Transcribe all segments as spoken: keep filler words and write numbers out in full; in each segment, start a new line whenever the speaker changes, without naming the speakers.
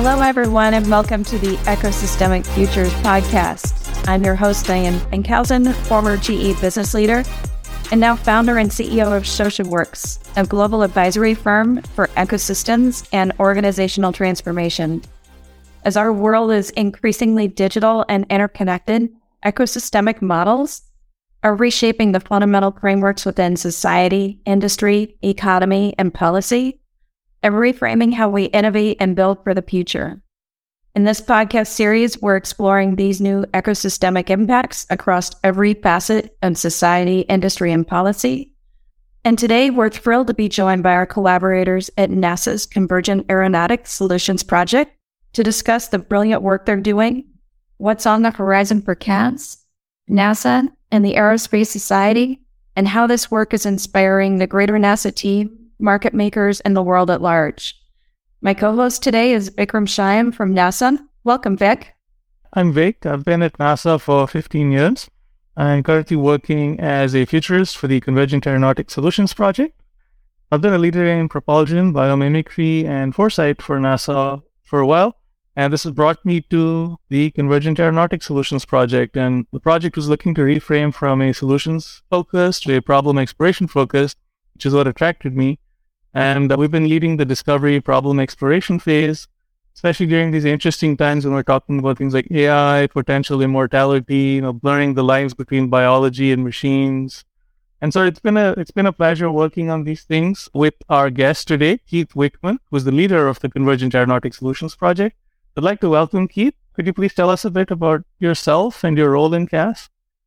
Hello, everyone, and welcome to the Ecosystemic Futures podcast. I'm your host, Diane Enkhausen, former G E business leader, and now founder and C E O of SocialWorks, a global advisory firm for ecosystems and organizational transformation. As our world is increasingly digital and interconnected, ecosystemic models are reshaping the fundamental frameworks within society, industry, economy, and policy, and reframing how we innovate and build for the future. In this podcast series, we're exploring these new ecosystemic impacts across every facet of society, industry, and policy. And today, we're thrilled to be joined by our collaborators at NASA's Convergent Aeronautics Solutions Project to discuss the brilliant work they're doing, what's on the horizon for C A S, NASA, and the Aerospace Society, and how this work is inspiring the greater NASA team, market makers, and the world at large. My co-host today is Vikram Shyam from NASA. Welcome, Vic.
I'm Vic. I've been at NASA for fifteen years. I'm currently working as a futurist for the Convergent Aeronautics Solutions Project. I've been a leader in propulsion, biomimicry, and foresight for NASA for a while, and this has brought me to the Convergent Aeronautics Solutions Project. And the project was looking to reframe from a solutions focus to a problem exploration focus, which is what attracted me. And uh, we've been leading the discovery problem exploration phase, especially during these interesting times when we're talking about things like A I, potential immortality, you know, blurring the lines between biology and machines. And so it's been a it's been a pleasure working on these things with our guest today, Keith Wickman, who's the leader of the Convergent Aeronautics Solutions Project. I'd like to welcome Keith. Could you please tell us a bit about yourself and your role in C A S?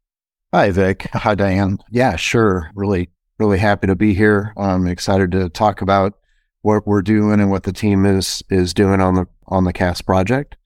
Hi, Vic. Hi, Diane. Yeah, sure. Really Really happy to be here. I'm excited to talk about what we're doing and what the team is is doing on the on the C A S project.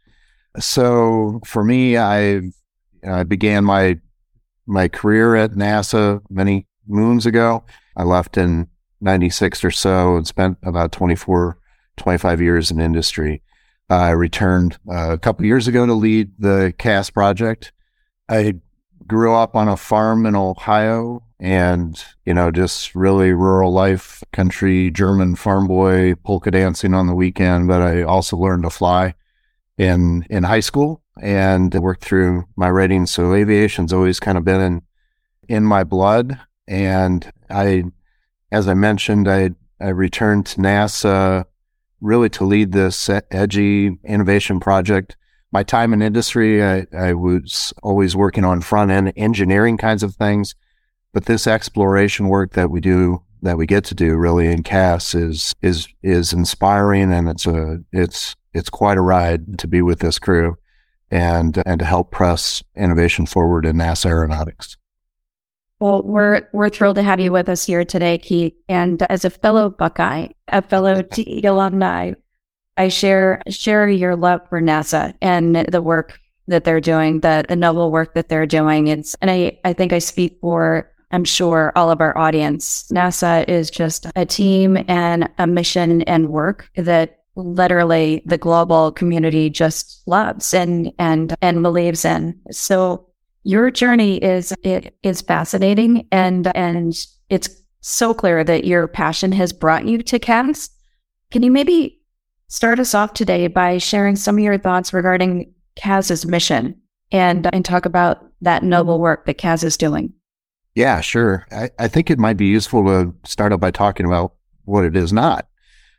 So for me, I I began my my career at NASA many moons ago. I left in ninety-six or so and spent about twenty-four, twenty-five years in industry. I returned uh, a couple years ago to lead the C A S project. I grew up on a farm in Ohio, and, you know, just really rural life, country, German farm boy, polka dancing on the weekend. But I also learned to fly in in high school and worked through my rating. So aviation's always kind of been in, in my blood. And I, as I mentioned, I, I returned to NASA really to lead this edgy innovation project. My time in industry, I, I was always working on front-end engineering kinds of things. But this exploration work that we do, that we get to do really in C A S is is is inspiring, and it's a it's it's quite a ride to be with this crew and and to help press innovation forward in NASA aeronautics.
Well, we're we're thrilled to have you with us here today, Keith. And as a fellow Buckeye, a fellow T E alumni, I share share your love for NASA and the work that they're doing, the, the noble work that they're doing. It's and I, I think I speak for, I'm sure, all of our audience. NASA is just a team and a mission and work that literally the global community just loves and and and believes in. So your journey is it is fascinating, and and it's so clear that your passion has brought you to C A S. Can you maybe start us off today by sharing some of your thoughts regarding C A S's mission and and talk about that noble work that C A S is doing?
Yeah, sure. I, I think it might be useful to start out by talking about what it is not.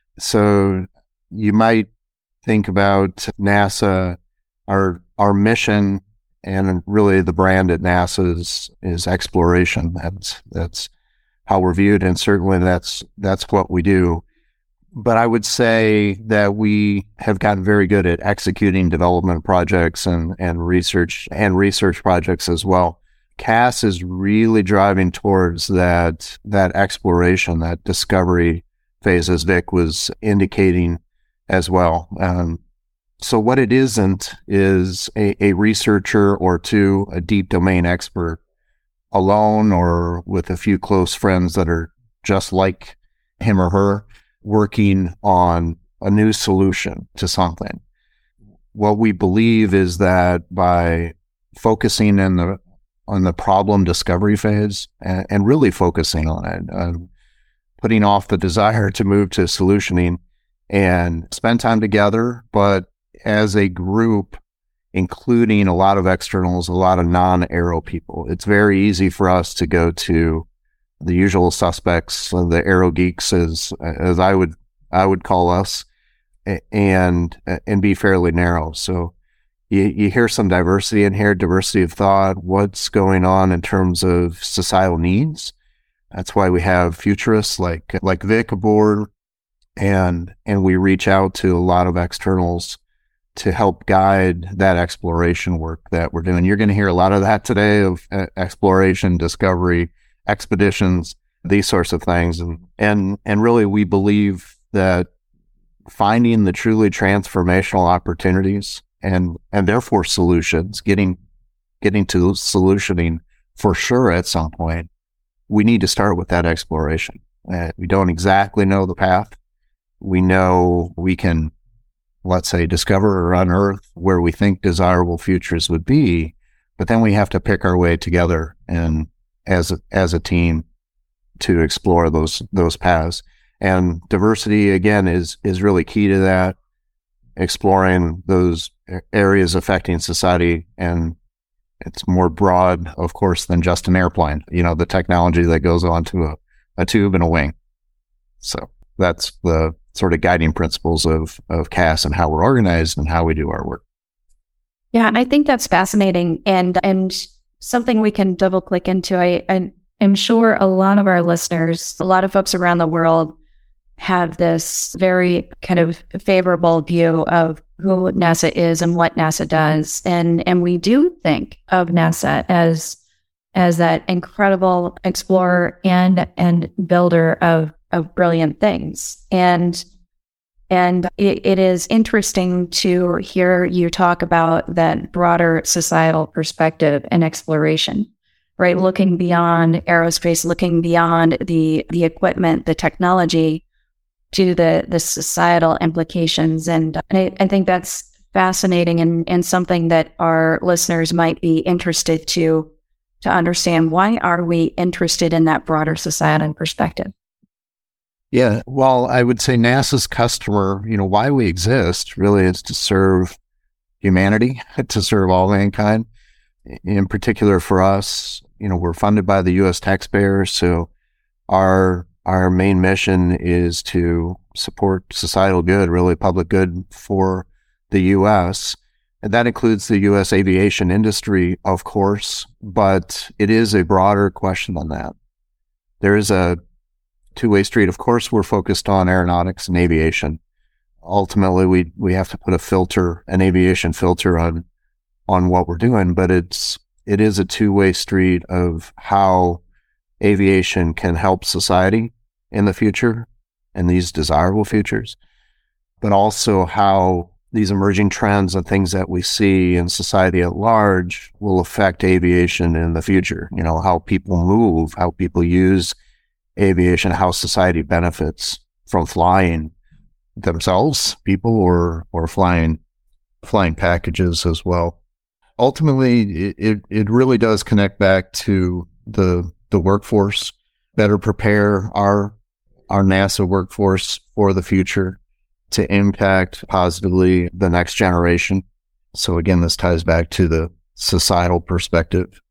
So you might think about NASA, our our mission, and really the brand at NASA is, is exploration. That's that's how we're viewed, and certainly that's that's what we do. But I would say that we have gotten very good at executing development projects and, and research and research projects as well. C A S is really driving towards that that exploration, that discovery phase, as Vic was indicating as well. Um, so what it isn't is a, a researcher or two, a deep domain expert, alone or with a few close friends that are just like him or her, working on a new solution to something. What we believe is that by focusing in the on the problem discovery phase and, and really focusing on it, uh, putting off the desire to move to solutioning and spend time together, but as a group, including a lot of externals, a lot of non-aero people, it's very easy for us to go to the usual suspects, the aero geeks, as as I would I would call us, and and be fairly narrow. So you you hear some diversity in here, diversity of thought, what's going on in terms of societal needs. That's why we have futurists like like Vic aboard, and and we reach out to a lot of externals to help guide that exploration work that we're doing. You're going to hear a lot of that today, of uh, exploration, discovery, expeditions, these sorts of things. And, and, and really we believe that finding the truly transformational opportunities and, and therefore solutions, getting, getting to solutioning for sure at some point, we need to start with that exploration. Uh, we don't exactly know the path. We know we can, let's say, discover or unearth where we think desirable futures would be, but then we have to pick our way together and as a, as a team to explore those those paths. And diversity, again, is is really key to that, exploring those areas affecting society. And it's more broad, of course, than just an airplane, you know, the technology that goes onto a, a tube and a wing. So that's the sort of guiding principles of, of C A S and how we're organized and how we do our work.
Yeah, and I think that's fascinating and and something we can double click into. I, I am sure a lot of our listeners, a lot of folks around the world have this very kind of favorable view of who NASA is and what NASA does. And and we do think of NASA as as that incredible explorer and and builder of of brilliant things. And and it, it is interesting to hear you talk about that broader societal perspective and exploration, right? Looking beyond aerospace, looking beyond the the equipment, the technology, to the the societal implications. And I, I think that's fascinating and, and something that our listeners might be interested to to understand. Why are we interested in that broader societal perspective?
Yeah, well, I would say NASA's customer, you know, why we exist really is to serve humanity, to serve all mankind. In particular for us, you know, we're funded by the U S taxpayer, so our our main mission is to support societal good, really public good for the U S. And that includes the U S aviation industry, of course, but it is a broader question than that. There is a two-way street. Of course, we're focused on aeronautics and aviation. Ultimately, we we have to put a filter, an aviation filter on on what we're doing, but it's it is a two-way street of how aviation can help society in the future and these desirable futures, but also how these emerging trends and things that we see in society at large will affect aviation in the future. You know, how people move, how people use aviation, how society benefits from flying themselves, people, or or flying flying packages as well. Ultimately, it, it, it really does connect back to the the workforce, better prepare our our NASA workforce for the future to impact positively the next generation. So again, this ties back to the societal perspective.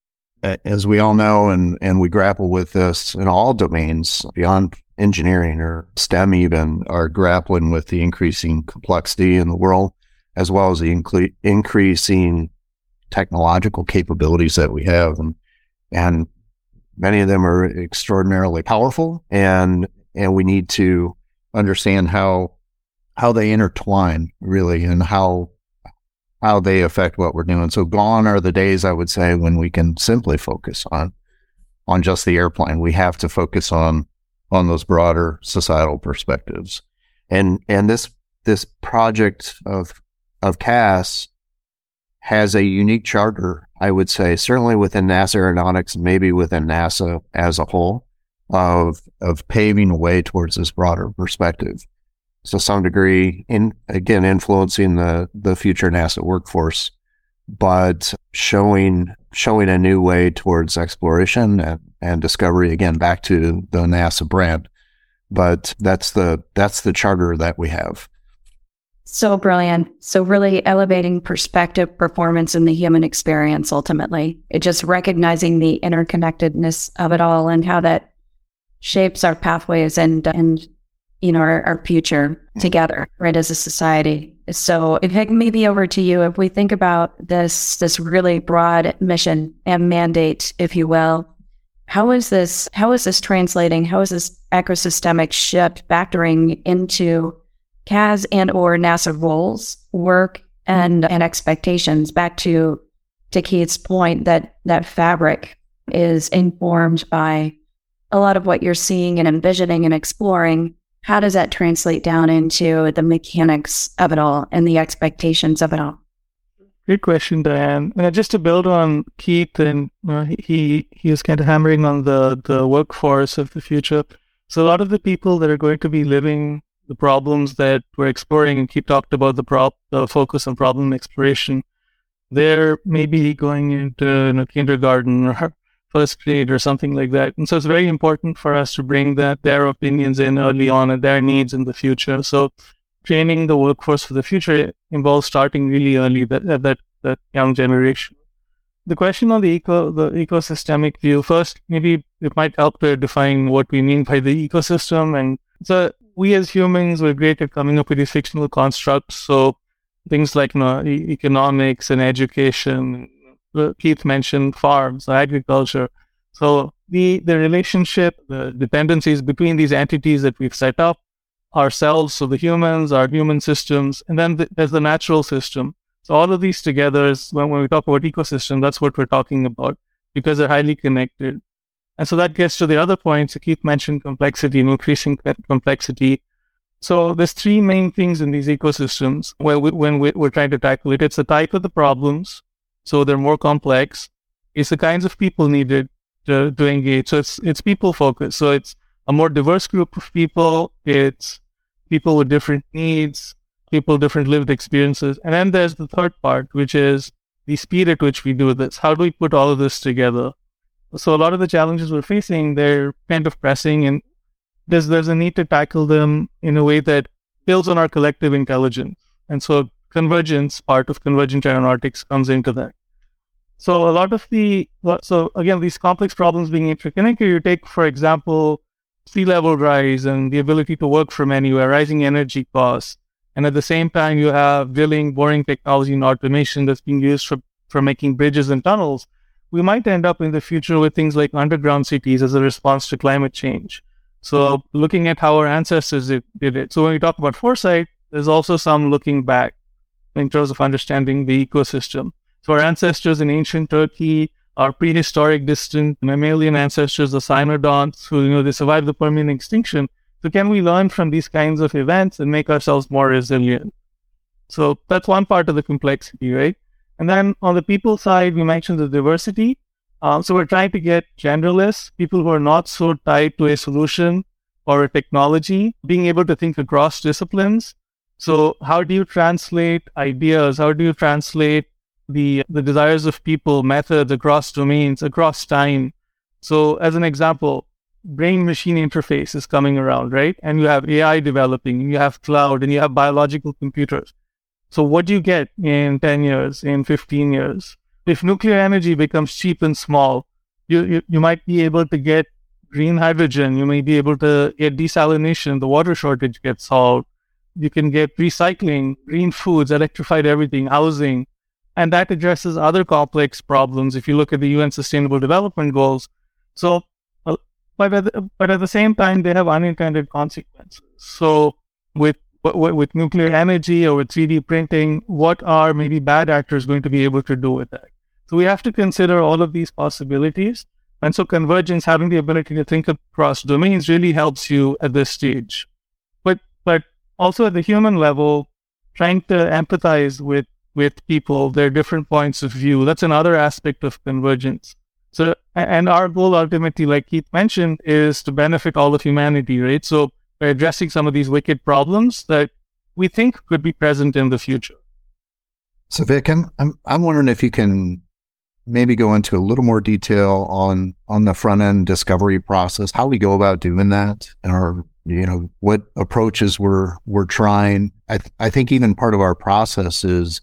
As we all know, and, and we grapple with this in all domains beyond engineering or STEM even, are grappling with the increasing complexity in the world, as well as the incre- increasing technological capabilities that we have. And, and many of them are extraordinarily powerful, and and we need to understand how how they intertwine, really, and how how they affect what we're doing. So gone are the days, I would say, when we can simply focus on on just the airplane. We have to focus on on those broader societal perspectives. And and this this project of of C A S has a unique charter, I would say, certainly within NASA Aeronautics, maybe within NASA as a whole, of of paving a way towards this broader perspective. So some degree, in again, influencing the, the future NASA workforce, but showing showing a new way towards exploration and, and discovery, again, back to the NASA brand. But that's the that's the charter that we have.
So brilliant. So really elevating perspective, performance, and the human experience ultimately. It just recognizing the interconnectedness of it all and how that shapes our pathways and, and you know, our, our future together, right, as a society. So if it maybe over to you, if we think about this, this really broad mission and mandate, if you will, how is this, how is this translating? How is this ecosystemic shift factoring into C A S and or NASA roles, work, and, and expectations? Back to, to Keith's point that that fabric is informed by a lot of what you're seeing and envisioning and exploring. How does that translate down into the mechanics of it all and the expectations of it all?
Great question, Diane. Uh, just to build on Keith, and uh, he he was kind of hammering on the, the workforce of the future. So a lot of the people that are going to be living the problems that we're exploring, and Keith talked about the, prop, the focus on problem exploration, they're maybe going into you know, kindergarten or first grade or something like that. And so it's very important for us to bring that their opinions in early on and their needs in the future. So training the workforce for the future involves starting really early, that that, that young generation. The question on the eco the ecosystemic view, first, maybe it might help to define what we mean by the ecosystem. And so we as humans, we're great at coming up with these fictional constructs. So things like you know, e- economics and education. Keith mentioned farms, agriculture. So the, the relationship, the dependencies between these entities that we've set up, ourselves, so the humans, our human systems, and then the, there's the natural system. So all of these together is, when, when we talk about ecosystem, that's what we're talking about, because they're highly connected. And so that gets to the other points. Keith mentioned complexity and increasing complexity. So there's three main things in these ecosystems when, we, when we, we're trying to tackle it. It's the type of the problems, so they're more complex. It's the kinds of people needed to, to engage. So it's it's people focused. So it's a more diverse group of people. It's people with different needs, people with different lived experiences. And then there's the third part, which is the speed at which we do this. How do we put all of this together? So a lot of the challenges we're facing, they're kind of pressing, and there's there's a need to tackle them in a way that builds on our collective intelligence. And so convergence, part of convergent aeronautics, comes into that. So a lot of the, so again, these complex problems being interconnected, you take, for example, sea level rise and the ability to work from anywhere, rising energy costs. And at the same time, you have drilling, boring technology and automation that's being used for, for making bridges and tunnels. We might end up in the future with things like underground cities as a response to climate change. So looking at how our ancestors did, did it. So when we talk about foresight, there's also some looking back in terms of understanding the ecosystem. So our ancestors in ancient Turkey, our prehistoric distant mammalian ancestors, the cynodonts, who, you know, they survived the Permian extinction. So can we learn from these kinds of events and make ourselves more resilient? So that's one part of the complexity, right? And then on the people side, we mentioned the diversity. Um, so we're trying to get generalists, people who are not so tied to a solution or a technology, being able to think across disciplines. So how do you translate ideas? How do you translate the the desires of people, methods across domains, across time? So as an example, brain-machine interface is coming around, right? And you have A I developing, and you have cloud, and you have biological computers. So what do you get in ten years, in fifteen years? If nuclear energy becomes cheap and small, you, you, you might be able to get green hydrogen. You may be able to get desalination. The water shortage gets solved. You can get recycling, green foods, electrified everything, housing. And that addresses other complex problems if you look at the U N Sustainable Development Goals. So, uh, but, at the, but at the same time, they have unintended consequences. So with with nuclear energy or with three D printing, what are maybe bad actors going to be able to do with that? So we have to consider all of these possibilities. And so convergence, having the ability to think across domains, really helps you at this stage. But but also at the human level, trying to empathize with, with people, their different points of view, that's another aspect of convergence. So, and our goal ultimately, like Keith mentioned, is to benefit all of humanity, right? So by addressing some of these wicked problems that we think could be present in the future.
So Vic, I'm, I'm, I'm wondering if you can maybe go into a little more detail on, on the front end discovery process, how we go about doing that, or you know, what approaches we're we're trying. I th- I think even part of our process is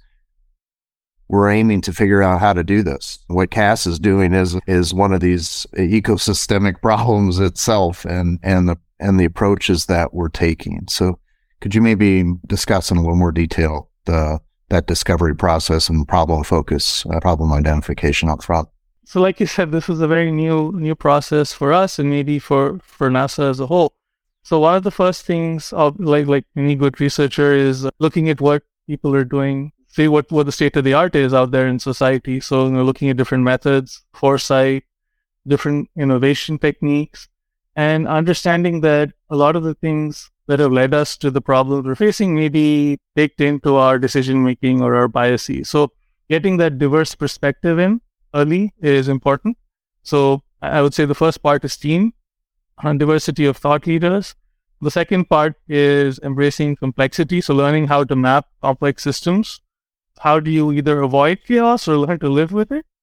we're aiming to figure out how to do this. What C A S is doing is is one of these ecosystemic problems itself, and and the and the approaches that we're taking. So, could you maybe discuss in a little more detail the that discovery process and problem focus, uh, problem identification up front?
So, like you said, this is a very new new process for us, and maybe for for NASA as a whole. So, one of the first things, of, like like any good researcher, is looking at what people are doing. See what, what the state of the art is out there in society. So, you know, looking at different methods, foresight, different innovation techniques, and understanding that a lot of the things that have led us to the problems we're facing may be baked into our decision making or our biases. So, getting that diverse perspective in early is important. So, I would say the first part is team and diversity of thought leaders. The second part is embracing complexity. So, learning how to map complex systems. How do you either avoid chaos or learn to live with it?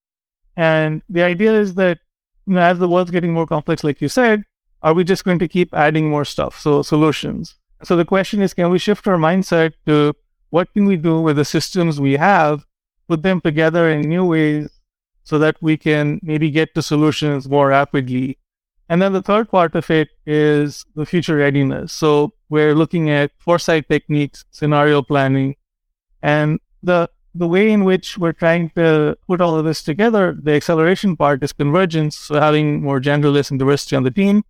And the idea is that, you know, as the world's getting more complex, like you said, are we just going to keep adding more stuff? So solutions. So the question is, can we shift our mindset to what can we do with the systems we have, put them together in new ways so that we can maybe get to solutions more rapidly? And then the third part of it is the future readiness. So we're looking at foresight techniques, scenario planning, and The the way in which we're trying to put all of this together, the acceleration part is convergence, so having more generalists and diversity on the team,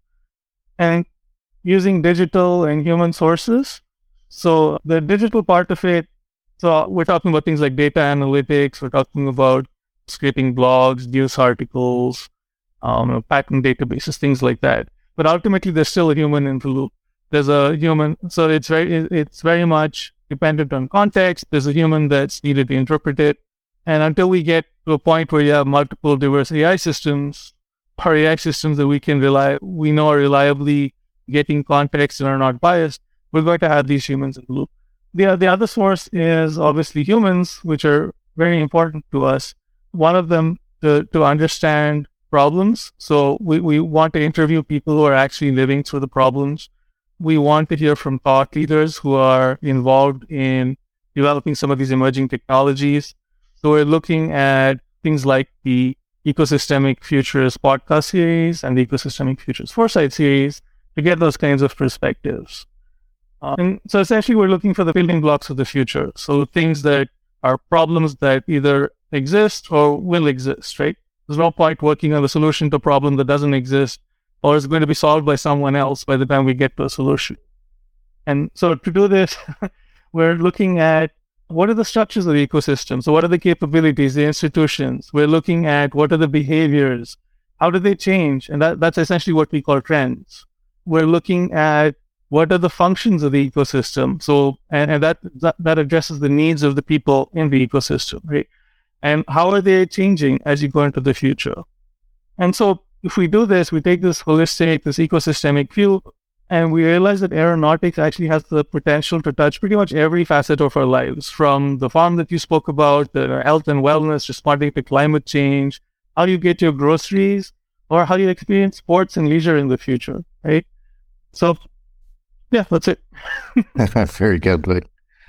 and using digital and human sources. So the digital part of it, so we're talking about things like data analytics, we're talking about scraping blogs, news articles, um, patent databases, things like that. But ultimately, there's still a human in the loop. There's a human, so it's very it's very much dependent on context. There's a human that's needed to interpret it. And until we get to a point where you have multiple diverse A I systems, or A I systems that we can rely, we know are reliably getting context and are not biased, we're going to have these humans in the loop. The, the other source is obviously humans, which are very important to us. One of them to, to understand problems. So we, we want to interview people who are actually living through the problems. We want to hear from thought leaders who are involved in developing some of these emerging technologies. So we're looking at things like the Ecosystemic Futures podcast series and the Ecosystemic Futures Foresight series to get those kinds of perspectives. Uh, and so essentially we're looking for the building blocks of the future. So things that are problems that either exist or will exist, right? There's no point working on the solution to a problem that doesn't exist or is going to be solved by someone else by the time we get to a solution. And so to do this, we're looking at what are the structures of the ecosystem? So what are the capabilities, the institutions? We're looking at what are the behaviors? How do they change? And that, that's essentially what we call trends. We're looking at what are the functions of the ecosystem? So, and, and that, that that addresses the needs of the people in the ecosystem, right? And how are they changing as you go into the future? And so if we do this, we take this holistic, this ecosystemic view, and we realize that aeronautics actually has the potential to touch pretty much every facet of our lives, from the farm that you spoke about, the health and wellness, responding to climate change, how you get your groceries, or how you experience sports and leisure in the future, right? So, yeah, that's it.
Very good, Luke.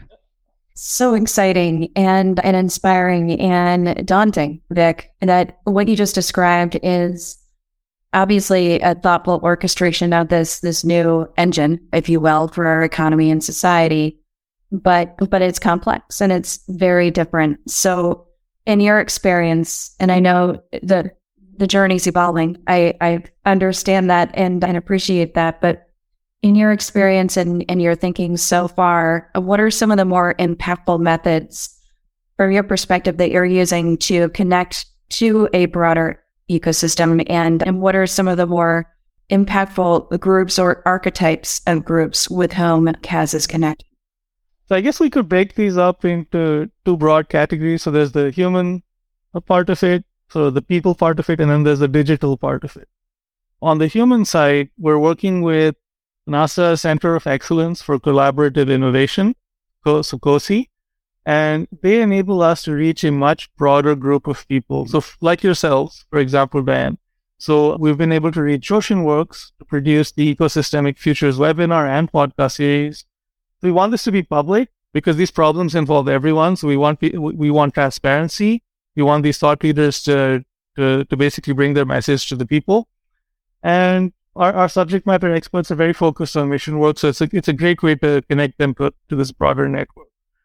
So exciting and, and inspiring and daunting, Vic, that what you just described is obviously a thoughtful orchestration of this this new engine, if you will, for our economy and society, but but it's complex and it's very different. So in your experience, and I know that the journey's evolving, I, I understand that and, and appreciate that, but in your experience and, and your thinking so far, what are some of the more impactful methods from your perspective that you're using to connect to a broader ecosystem, and, and what are some of the more impactful groups or archetypes of groups with whom C A S is connected?
So I guess we could break these up into two broad categories. So there's the human part of it, so the people part of it, and then there's the digital part of it. On the human side, we're working with NASA Center of Excellence for Collaborative Innovation, so COSI, and they enable us to reach a much broader group of people. So like yourselves, for example, Dan. So we've been able to reach OceanWorks to produce the Ecosystemic Futures webinar and podcast series. We want this to be public because these problems involve everyone. So we want we want transparency. We want these thought leaders to to, to basically bring their message to the people. And our, our subject matter experts are very focused on mission work. So it's a, it's a great way to connect them to, to this broader network.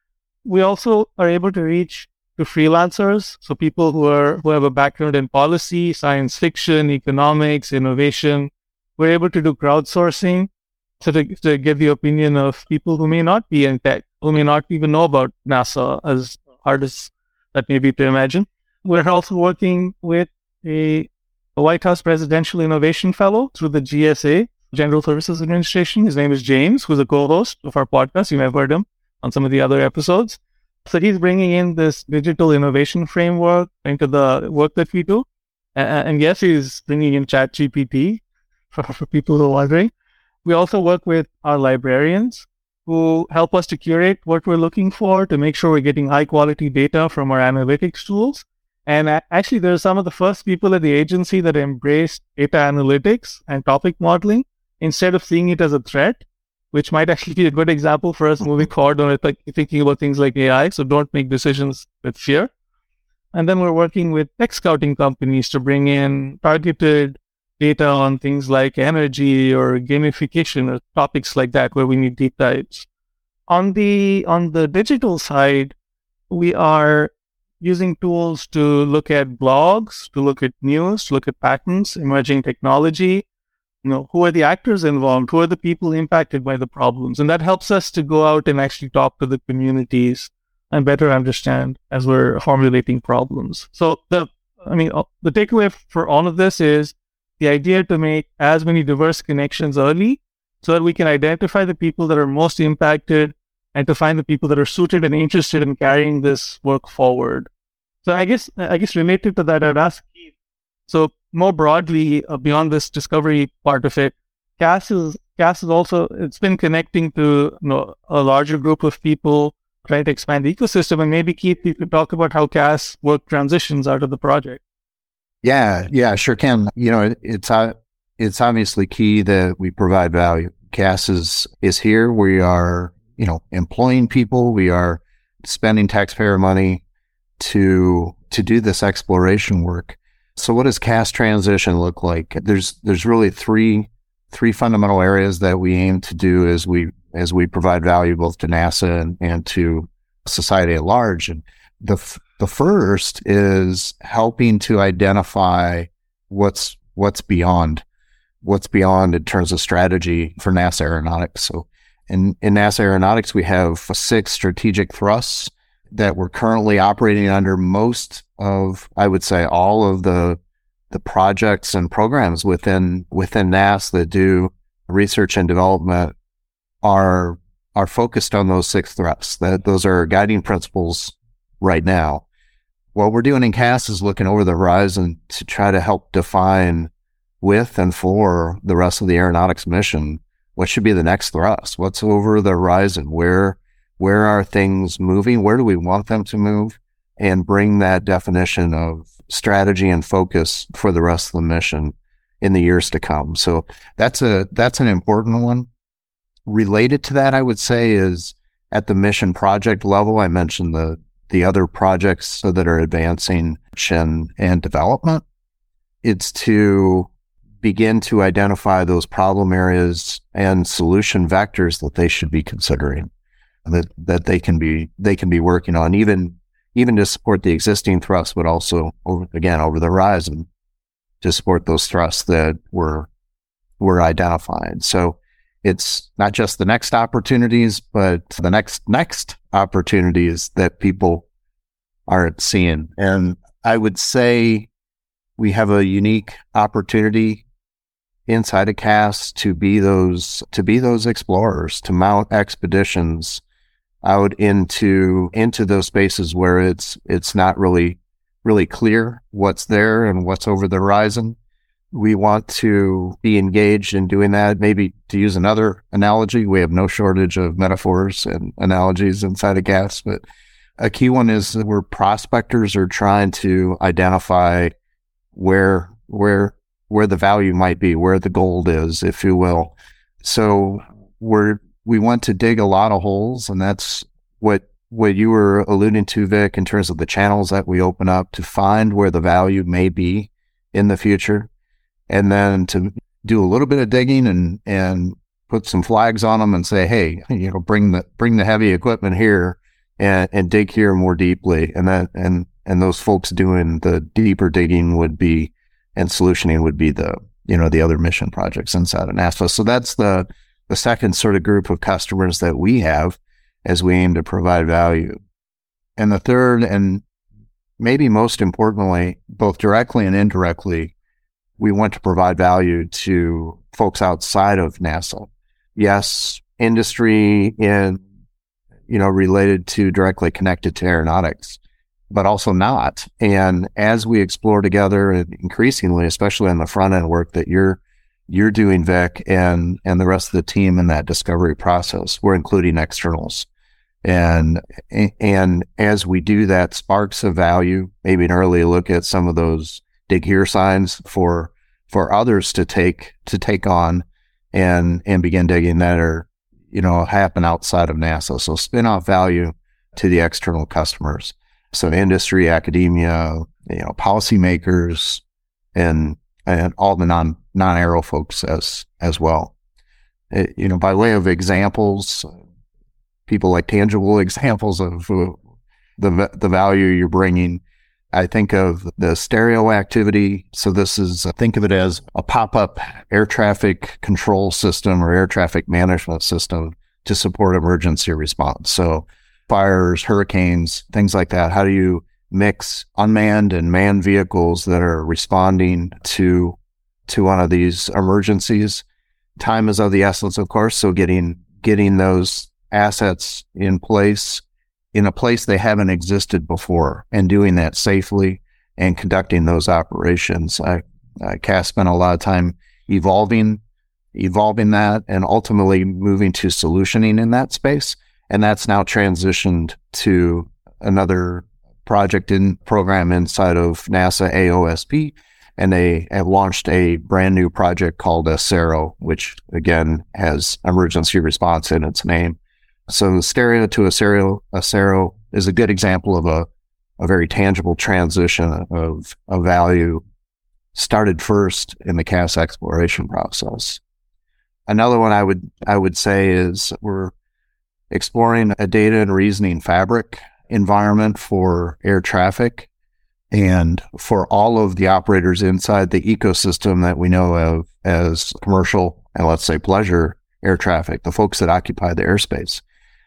We also are able to reach to freelancers, so people who are who have a background in policy, science fiction, economics, innovation. We're able to do crowdsourcing so to, to get the opinion of people who may not be in tech, who may not even know about NASA, as hard as that may be to imagine. We're also working with a, a White House Presidential Innovation Fellow through the G S A, General Services Administration. His name is James, who's a co-host of our podcast. You may have heard him on some of the other episodes. So he's bringing in this digital innovation framework into the work that we do. And, and yes, he's bringing in ChatGPT for, for people who are wondering. We also work with our librarians who help us to curate what we're looking for to make sure we're getting high quality data from our analytics tools. And actually, there are some of the first people at the agency that embrace data analytics and topic modeling instead of seeing it as a threat, which might actually be a good example for us moving forward on it, like thinking about things like A I. So don't make decisions with fear. And then we're working with tech scouting companies to bring in targeted data on things like energy or gamification or topics like that, where we need deep dives. On the on the digital side, we are using tools to look at blogs, to look at news, to look at patents, emerging technology. You know, who are the actors involved? Who are the people impacted by the problems? And that helps us to go out and actually talk to the communities and better understand as we're formulating problems. So the, I mean, the takeaway for all of this is the idea to make as many diverse connections early so that we can identify the people that are most impacted and to find the people that are suited and interested in carrying this work forward. So I guess, I guess related to that, I'd ask Keith, so more broadly, uh, beyond this discovery part of it, C A S is, C A S is also, it's been connecting to you know, a larger group of people trying to expand the ecosystem. And maybe Keith, you could talk about how C A S work transitions out of the project.
Yeah, yeah, sure can. You know, it, it's uh, it's obviously key that we provide value. C A S is, is here. We are, you know, employing people. We are spending taxpayer money to to do this exploration work. So what does C A S transition look like? There's there's really three three fundamental areas that we aim to do as we as we provide value both to NASA and, and to society at large. And the the first is helping to identify what's what's beyond what's beyond in terms of strategy for NASA Aeronautics. So in, in NASA Aeronautics, we have six strategic thrusts that we're currently operating under. Most of, I would say, all of the the projects and programs within within NASA that do research and development are are focused on those six thrusts. That those are guiding principles right now. What we're doing in C A S is looking over the horizon to try to help define with and for the rest of the aeronautics mission what should be the next thrust. What's over the horizon? Where Where are things moving? Where do we want them to move? And bring that definition of strategy and focus for the rest of the mission in the years to come. So that's a that's an important one. Related to that, I would say, is at the mission project level, I mentioned the the other projects that are advancing mission and development. It's to begin to identify those problem areas and solution vectors that they should be considering. That that they can be they can be working on, even even to support the existing thrusts, but also over, again over the horizon to support those thrusts that were were identified. So it's not just the next opportunities, but the next next opportunities that people aren't seeing. And I would say we have a unique opportunity inside of C A S to be those to be those explorers, to mount expeditions out into into those spaces where it's it's not really really clear what's there and what's over the horizon. We want to be engaged in doing that. Maybe to use another analogy, we have no shortage of metaphors and analogies inside of C A S, but a key one is that we're prospectors are trying to identify where where where the value might be, where the gold is, if you will. So we're we want to dig a lot of holes, and that's what what you were alluding to, Vic, in terms of the channels that we open up to find where the value may be in the future, and then to do a little bit of digging and and put some flags on them and say, hey, you know, bring the bring the heavy equipment here and, and dig here more deeply. And that and and those folks doing the deeper digging would be, and solutioning would be the, you know, the other mission projects inside of NASA. So that's the the second sort of group of customers that we have as we aim to provide value. And the third, and maybe most importantly, both directly and indirectly, we want to provide value to folks outside of NASA. Yes, industry in, you know, related to, directly connected to aeronautics, but also not. And as we explore together, and increasingly, especially on the front end work that you're you're doing, Vic, and and the rest of the team in that discovery process, we're including externals. And and as we do that, sparks of value, maybe an early look at some of those dig here signs for for others to take to take on and and begin digging that are, you know, happen outside of NASA. So spin off value to the external customers. So industry, academia, you know, policymakers, and and all the non non aero folks as as well. It, you know, by way of examples, people like tangible examples of uh, the the value you're bringing. I think of the stereo activity. So this is, think of it as a pop-up air traffic control system or air traffic management system to support emergency response. So fires, hurricanes, things like that. How do you mix unmanned and manned vehicles that are responding to to one of these emergencies? Time is of the essence, of course. So getting getting those assets in place in a place they haven't existed before, and doing that safely and conducting those operations. I, I Cass spent a lot of time evolving, evolving that, and ultimately moving to solutioning in that space. And that's now transitioned to another project in program inside of NASA A O S P, and they have launched a brand new project called ACERO, which again has emergency response in its name. So stereo to ACERO, ACERO is a good example of a, a very tangible transition of, of value started first in the Cass exploration process. Another one I would I would say is we're exploring a data and reasoning fabric environment for air traffic and for all of the operators inside the ecosystem that we know of as commercial and, let's say, pleasure air traffic, the folks that occupy the airspace.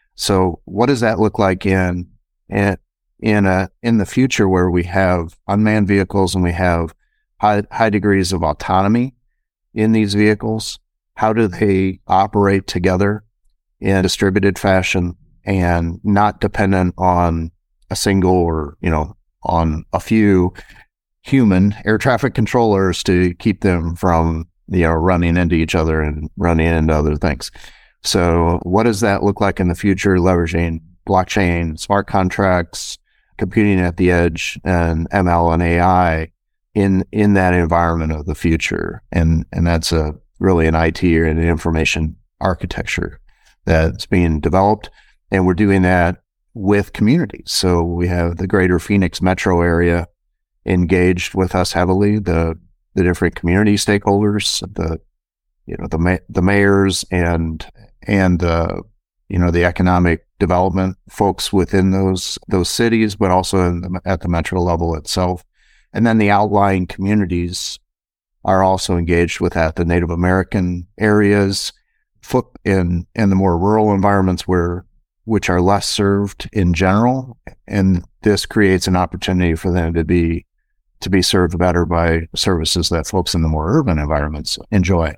So what does that look like in in in a in the future where we have unmanned vehicles and we have high high degrees of autonomy in these vehicles? How do they operate together in a distributed fashion and not dependent on a single or, you know, on a few human air traffic controllers to keep them from, you know, running into each other and running into other things? So what does that look like in the future, leveraging blockchain, smart contracts, computing at the edge, and M L and A I in in that environment of the future? And and that's a really an I T or an information architecture that's being developed. And we're doing that with communities. So we have the greater Phoenix metro area engaged with us heavily, the the different community stakeholders, the you know the ma- the mayors and and uh, you know the economic development folks within those those cities, but also in the, at the metro level itself. And then the outlying communities are also engaged with that, the Native American areas, foot in in the more rural environments where which are less served in general, and this creates an opportunity for them to be to be served better by services that folks in the more urban environments enjoy.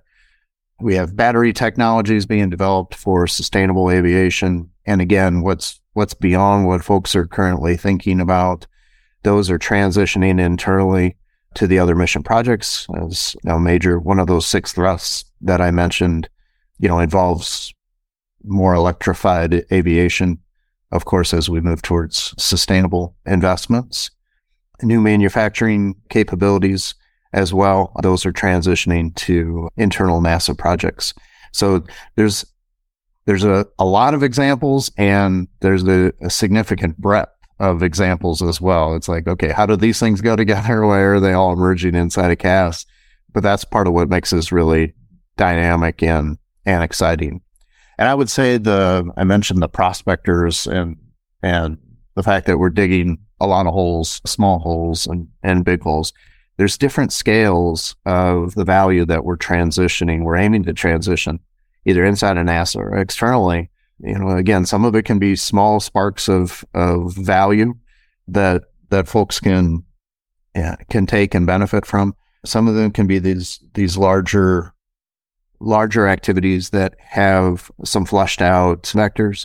We have battery technologies being developed for sustainable aviation, and again, what's what's beyond what folks are currently thinking about. Those are transitioning internally to the other mission projects. As you know, major one of those six thrusts that I mentioned, you know, involves more electrified aviation, of course, as we move towards sustainable investments, new manufacturing capabilities, as well. Those are transitioning to internal NASA projects. So there's there's a, a lot of examples, and there's a, a significant breadth of examples as well. It's like, okay, how do these things go together? Why are they all emerging inside of C A S? But that's part of what makes this really dynamic and and exciting. And I would say the I mentioned the prospectors and and the fact that we're digging a lot of holes, small holes and, and big holes. There's different scales of the value that we're transitioning. We're aiming to transition either inside of NASA or externally. You know, again, some of it can be small sparks of of value that that folks can yeah, can take and benefit from. Some of them can be these these larger larger activities that have some fleshed out vectors.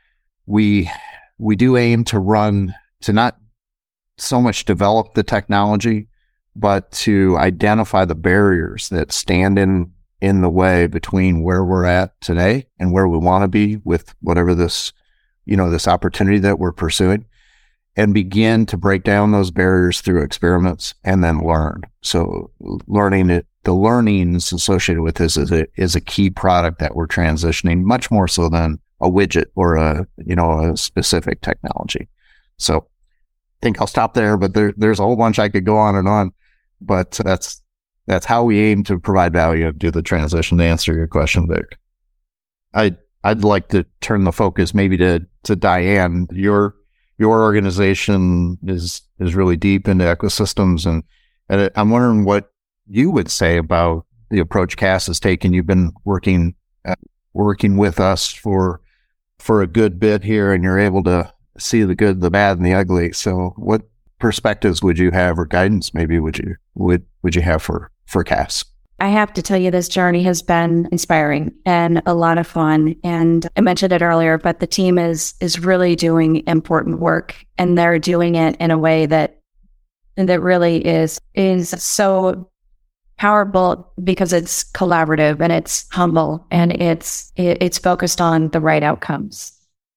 We we do aim to run to not so much develop the technology, but to identify the barriers that stand in in the way between where we're at today and where we want to be with whatever this, you know, this opportunity that we're pursuing, and begin to break down those barriers through experiments and then learn. So learning it, the learnings associated with this is a, is a key product that we're transitioning, much more so than a widget or a, you know, a specific technology. So I think I'll stop there, but there, there's a whole bunch I could go on and on, but that's, that's how we aim to provide value and do the transition, to answer your question, Vic. I, I'd like to turn the focus maybe to, to Diane. Your, your organization is, is really deep into ecosystems, and, and I'm wondering what you would say about the approach C A S has taken. You've been working, uh, working with us for, for a good bit here, and you're able to see the good, the bad, and the ugly. So what perspectives would you have, or guidance maybe would you, would, would you have for, for C A S?
I have to tell you, this journey has been inspiring and a lot of fun. And I mentioned it earlier, but the team is is really doing important work, and they're doing it in a way that that really is is so powerful because it's collaborative and it's humble and it's it, it's focused on the right outcomes.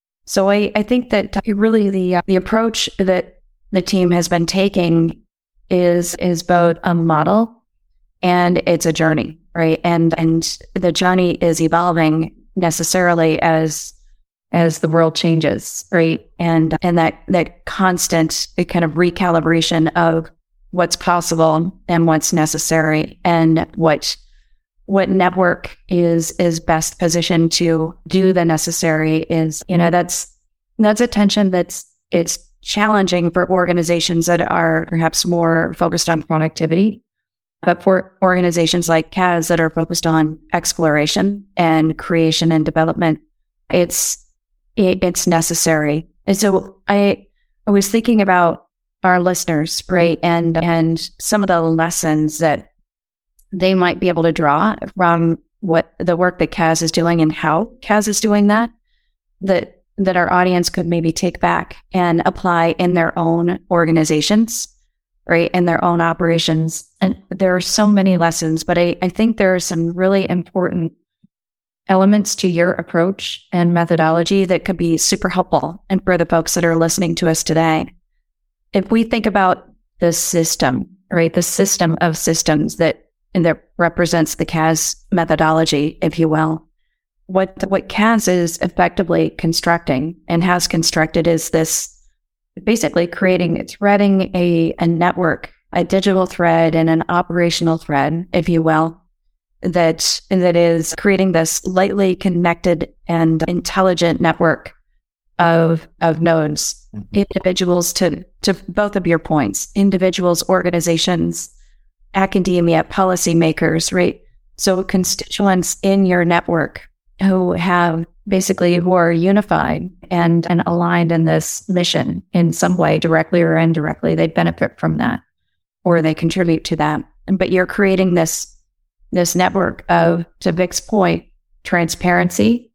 So I, I think that really the uh, the approach that the team has been taking is is both a model and it's a journey, right? And and the journey is evolving necessarily as as the world changes, right? And and that that constant kind of recalibration of what's possible and what's necessary, and what what network is is best positioned to do the necessary is, you know, that's that's a tension that's it's challenging for organizations that are perhaps more focused on productivity. But for organizations like C A S that are focused on exploration and creation and development, it's it, it's necessary. And so I I was thinking about our listeners, right, and and some of the lessons that they might be able to draw from what the work that C A S is doing and how C A S is doing that, that that our audience could maybe take back and apply in their own organizations, right, in their own operations. And there are so many lessons, but I, I think there are some really important elements to your approach and methodology that could be super helpful. And for the folks that are listening to us today, if we think about the system, right, the system of systems that, and that represents the C A S methodology, if you will, what, what C A S is effectively constructing and has constructed is this basically creating, threading a, a network, a digital thread and an operational thread, if you will, that that is creating this lightly connected and intelligent network of of nodes, mm-hmm. individuals to, to both of your points, individuals, organizations, academia, policymakers, right? So constituents in your network who have basically who are unified and, and aligned in this mission in some way, directly or indirectly. They benefit from that or they contribute to that. But you're creating this, this network of, to Vic's point, transparency,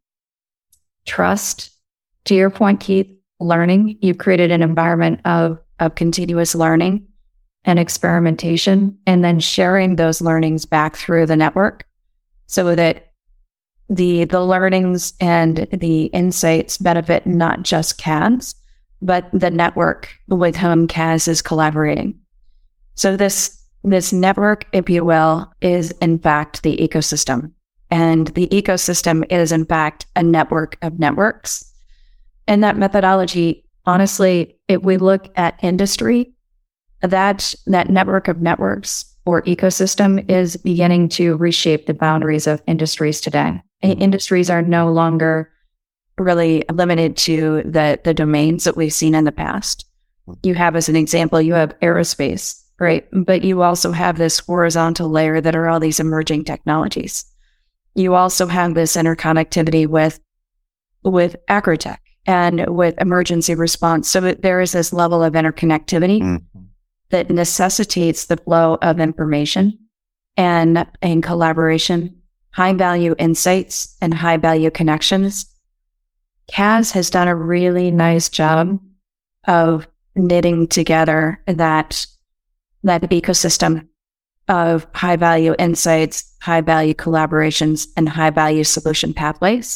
trust, to your point, Keith, learning. You've created an environment of, of continuous learning and experimentation, and then sharing those learnings back through the network so that the the learnings and the insights benefit not just C A S, but the network with whom C A S is collaborating. So this this network, if you will, is in fact the ecosystem. And the ecosystem is in fact a network of networks. And that methodology, honestly, if we look at industry, that, that network of networks or ecosystem is beginning to reshape the boundaries of industries today. And industries are no longer really limited to the, the domains that we've seen in the past. You have, as an example, you have aerospace, right? But you also have this horizontal layer that are all these emerging technologies. You also have this interconnectivity with, with agritech and with emergency response. So there is this level of interconnectivity mm-hmm. that necessitates the flow of information and, and collaboration, high value insights and high value connections. C A S has done a really nice job of knitting together that, that ecosystem of high value insights, high value collaborations, and high value solution pathways,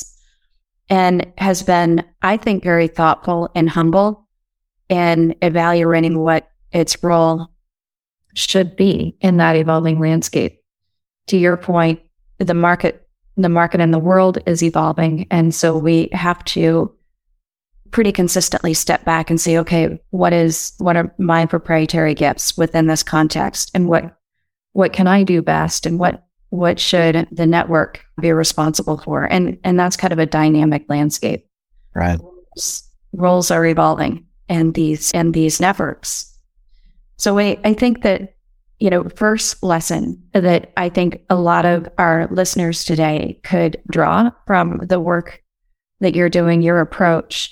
and has been, I think, very thoughtful and humble in evaluating what its role should be in that evolving landscape. To your point, the market, the market in the world is evolving. And so we have to pretty consistently step back and say, okay, what is, what are my proprietary gifts within this context? And what, what can I do best? And what, what should the network be responsible for? And, and that's kind of a dynamic landscape.
Right.
Roles are evolving and these, and these networks. So I, I think that, you know, first lesson that I think a lot of our listeners today could draw from the work that you're doing, your approach,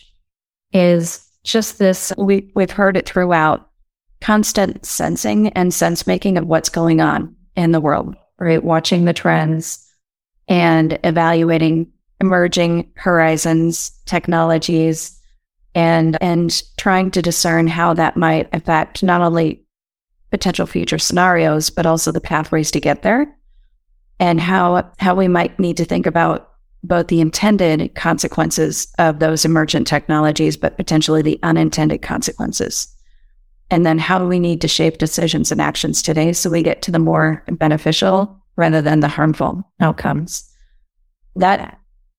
is just this, we, we've heard it throughout, constant sensing and sense making of what's going on in the world, right? Watching the trends and evaluating emerging horizons, technologies, and and trying to discern how that might affect not only potential future scenarios, but also the pathways to get there, and how how we might need to think about both the intended consequences of those emergent technologies, but potentially the unintended consequences. And then how do we need to shape decisions and actions today so we get to the more beneficial rather than the harmful outcomes. That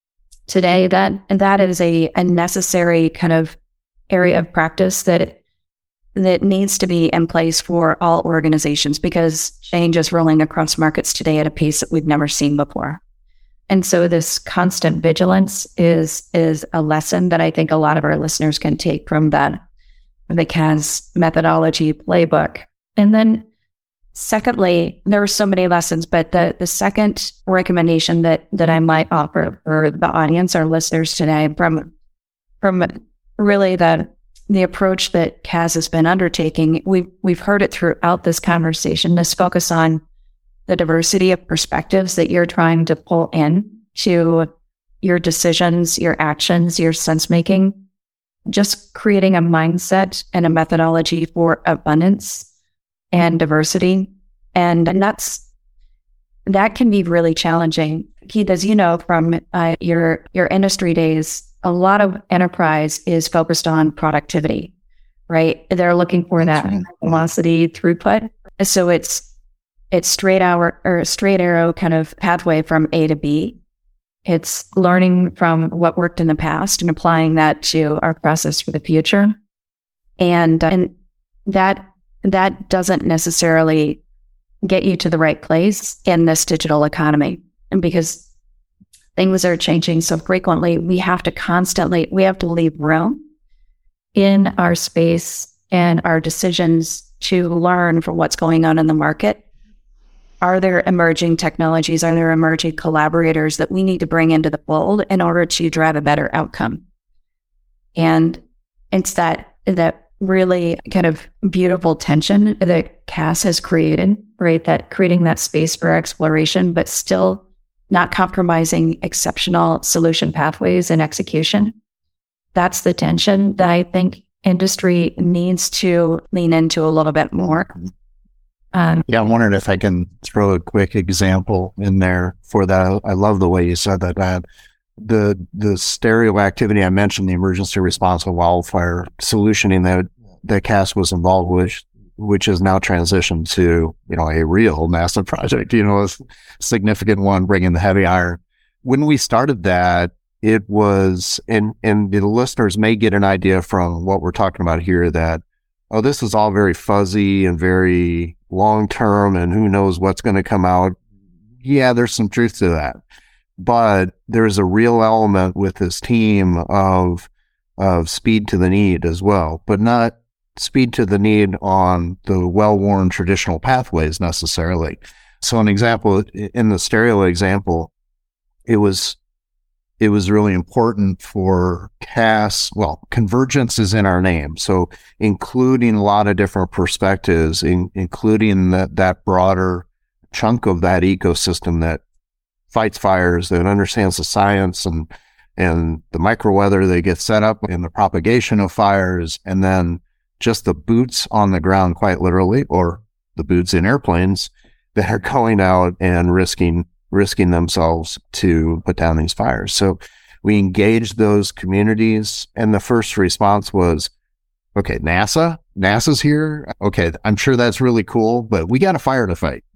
today, that and that is a, a necessary kind of area of practice that that needs to be in place for all organizations, because change is rolling across markets today at a pace that we've never seen before. And so this constant vigilance is is a lesson that I think a lot of our listeners can take from that, the C A S methodology playbook. And then secondly, there are so many lessons, but the, the second recommendation that that I might offer for the audience, our listeners today, from from really the the approach that C A S has been undertaking, we've we've heard it throughout this conversation, this focus on the diversity of perspectives that you're trying to pull in to your decisions, your actions, your sense making, just creating a mindset and a methodology for abundance and diversity. And, and that's, that can be really challenging. Keith, as you know, from uh, your, your industry days, a lot of enterprise is focused on productivity, right? They're looking for that right. velocity, throughput. So it's, It's straight hour or straight arrow kind of pathway from A to B. It's learning from what worked in the past and applying that to our process for the future. And, and that, that doesn't necessarily get you to the right place in this digital economy. And because things are changing so frequently, we have to constantly, we have to leave room in our space and our decisions to learn from what's going on in the market. Are there emerging technologies? Are there emerging collaborators that we need to bring into the fold in order to drive a better outcome? And it's that that really kind of beautiful tension that C A S has created, right? That creating that space for exploration, but still not compromising exceptional solution pathways and execution. That's the tension that I think industry needs to lean into a little bit more. Um,
yeah, I wondered if I can throw a quick example in there for that. I love the way you said that, Dad. The the stereo activity I mentioned, the emergency response to wildfire solutioning that that C A S was involved with, which is now transitioned to, you know, a real NASA project, you know, a significant one, bringing the heavy iron. When we started that, it was, and, and the listeners may get an idea from what we're talking about here that, oh, this is all very fuzzy and very long-term and who knows what's going to come out. Yeah, there's some truth to that. But there's a real element with this team of, of speed to the need as well, but not speed to the need on the well-worn traditional pathways necessarily. So an example, in the stereo example, it was it was really important for C A S. Well, convergence is in our name. So including a lot of different perspectives, in, including that, that broader chunk of that ecosystem that fights fires, that understands the science and, and the microweather that gets set up in the propagation of fires, and then just the boots on the ground, quite literally, or the boots in airplanes that are going out and risking risking themselves to put down these fires. So we engaged those communities, and the first response was, okay, NASA, NASA's here. Okay, I'm sure that's really cool, but we got a fire to fight.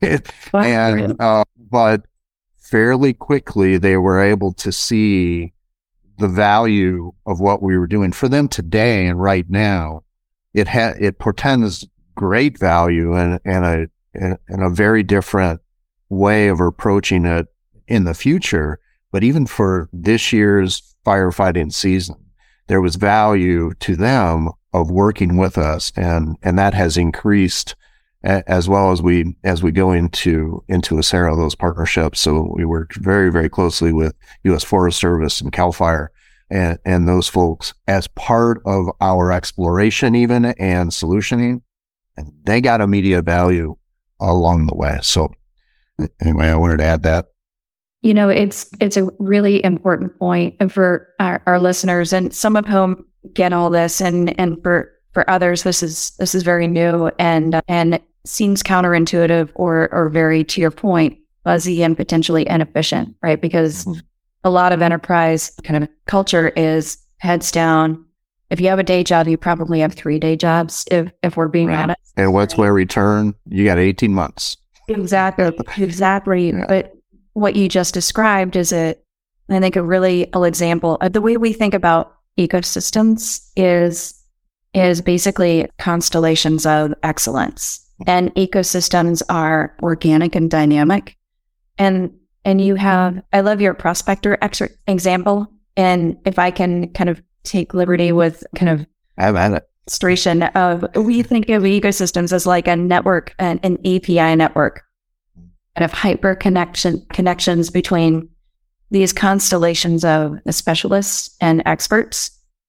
and uh, but fairly quickly, they were able to see the value of what we were doing for them today and right now. It ha- it portends great value and and a and a very different way of approaching it in the future. But even for this year's firefighting season, there was value to them of working with us, and and that has increased a, as well as we as we go into into Acero, those partnerships. So we work very very closely with U S Forest Service and CAL FIRE and and those folks as part of our exploration even and solutioning, and they got immediate value along the way. So anyway, I wanted to add that.
You know, it's it's a really important point for our, our listeners, and some of whom get all this, and and for, for others, this is this is very new and and seems counterintuitive or or very, to your point, fuzzy and potentially inefficient, right? Because mm-hmm. a lot of enterprise kind of culture is heads down. If you have a day job, you probably have three day jobs. If if we're being
right.
honest,
and what's where return? You got eighteen months.
Exactly, exactly. Yeah. But what you just described is a, I think, a really a example of the way we think about ecosystems is is basically constellations of excellence, and ecosystems are organic and dynamic. And and you have, I love your prospector ex- example, and if I can kind of take liberty with kind of
I've had it.
illustration of, we think of ecosystems as like a network, an, an A P I network, kind of hyper connection connections between these constellations of specialists and experts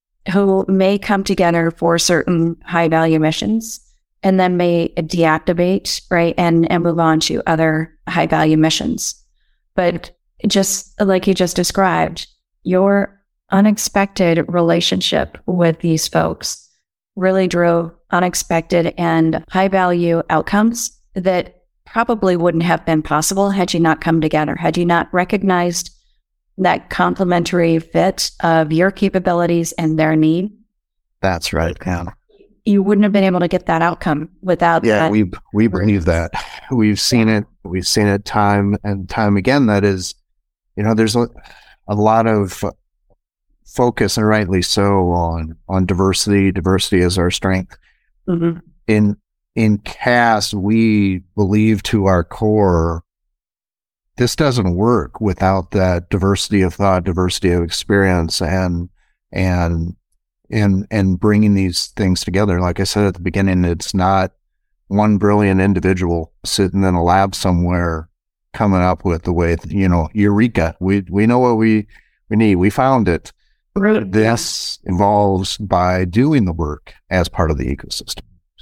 who may come together for certain high value missions and then may deactivate, right, and, and move on to other high value missions. But just like you just described, your unexpected relationship with these folks really drove unexpected and high value outcomes that probably wouldn't have been possible had you not come together, had you not recognized that complementary fit of your capabilities and their need.
That's right. Yeah.
You wouldn't have been able to get that outcome without
yeah,
that.
we we believe that. We've seen it. We've seen it time and time again. That is, you know, there's a, a lot of focus, and rightly so, on on diversity. Diversity is our strength.
Mm-hmm.
In in C A S, we believe to our core, this doesn't work without that diversity of thought, diversity of experience, and and and and bringing these things together. Like I said at the beginning, it's not one brilliant individual sitting in a lab somewhere coming up with the way, you know, eureka, we we know what we we need, we found it. This evolves by doing the work as part of the ecosystem.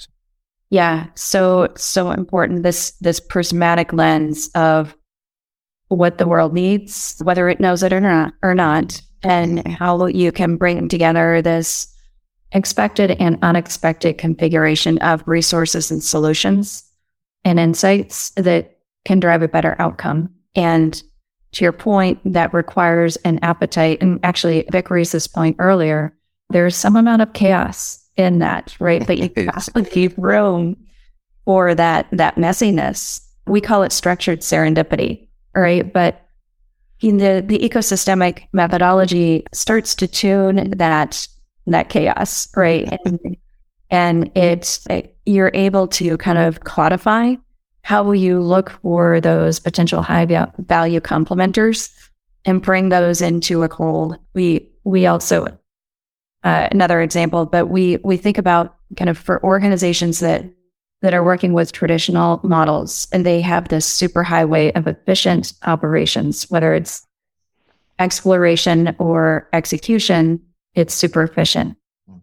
Yeah, so so important. This this prismatic lens of what the world needs, whether it knows it or not, or not, and how you can bring together this expected and unexpected configuration of resources and solutions and insights that can drive a better outcome. And to your point, that requires an appetite. And actually, Vic raised this point earlier. There's some amount of chaos in that, right? But you have to keep room for that that messiness. We call it structured serendipity, right? But in the, the ecosystemic methodology starts to tune that that chaos, right? And, and it's it, you're able to kind of codify how will you look for those potential high value complementers and bring those into a cold. We we also uh, another example, but we we think about kind of for organizations that that are working with traditional models and they have this super highway of efficient operations, whether it's exploration or execution, it's super efficient.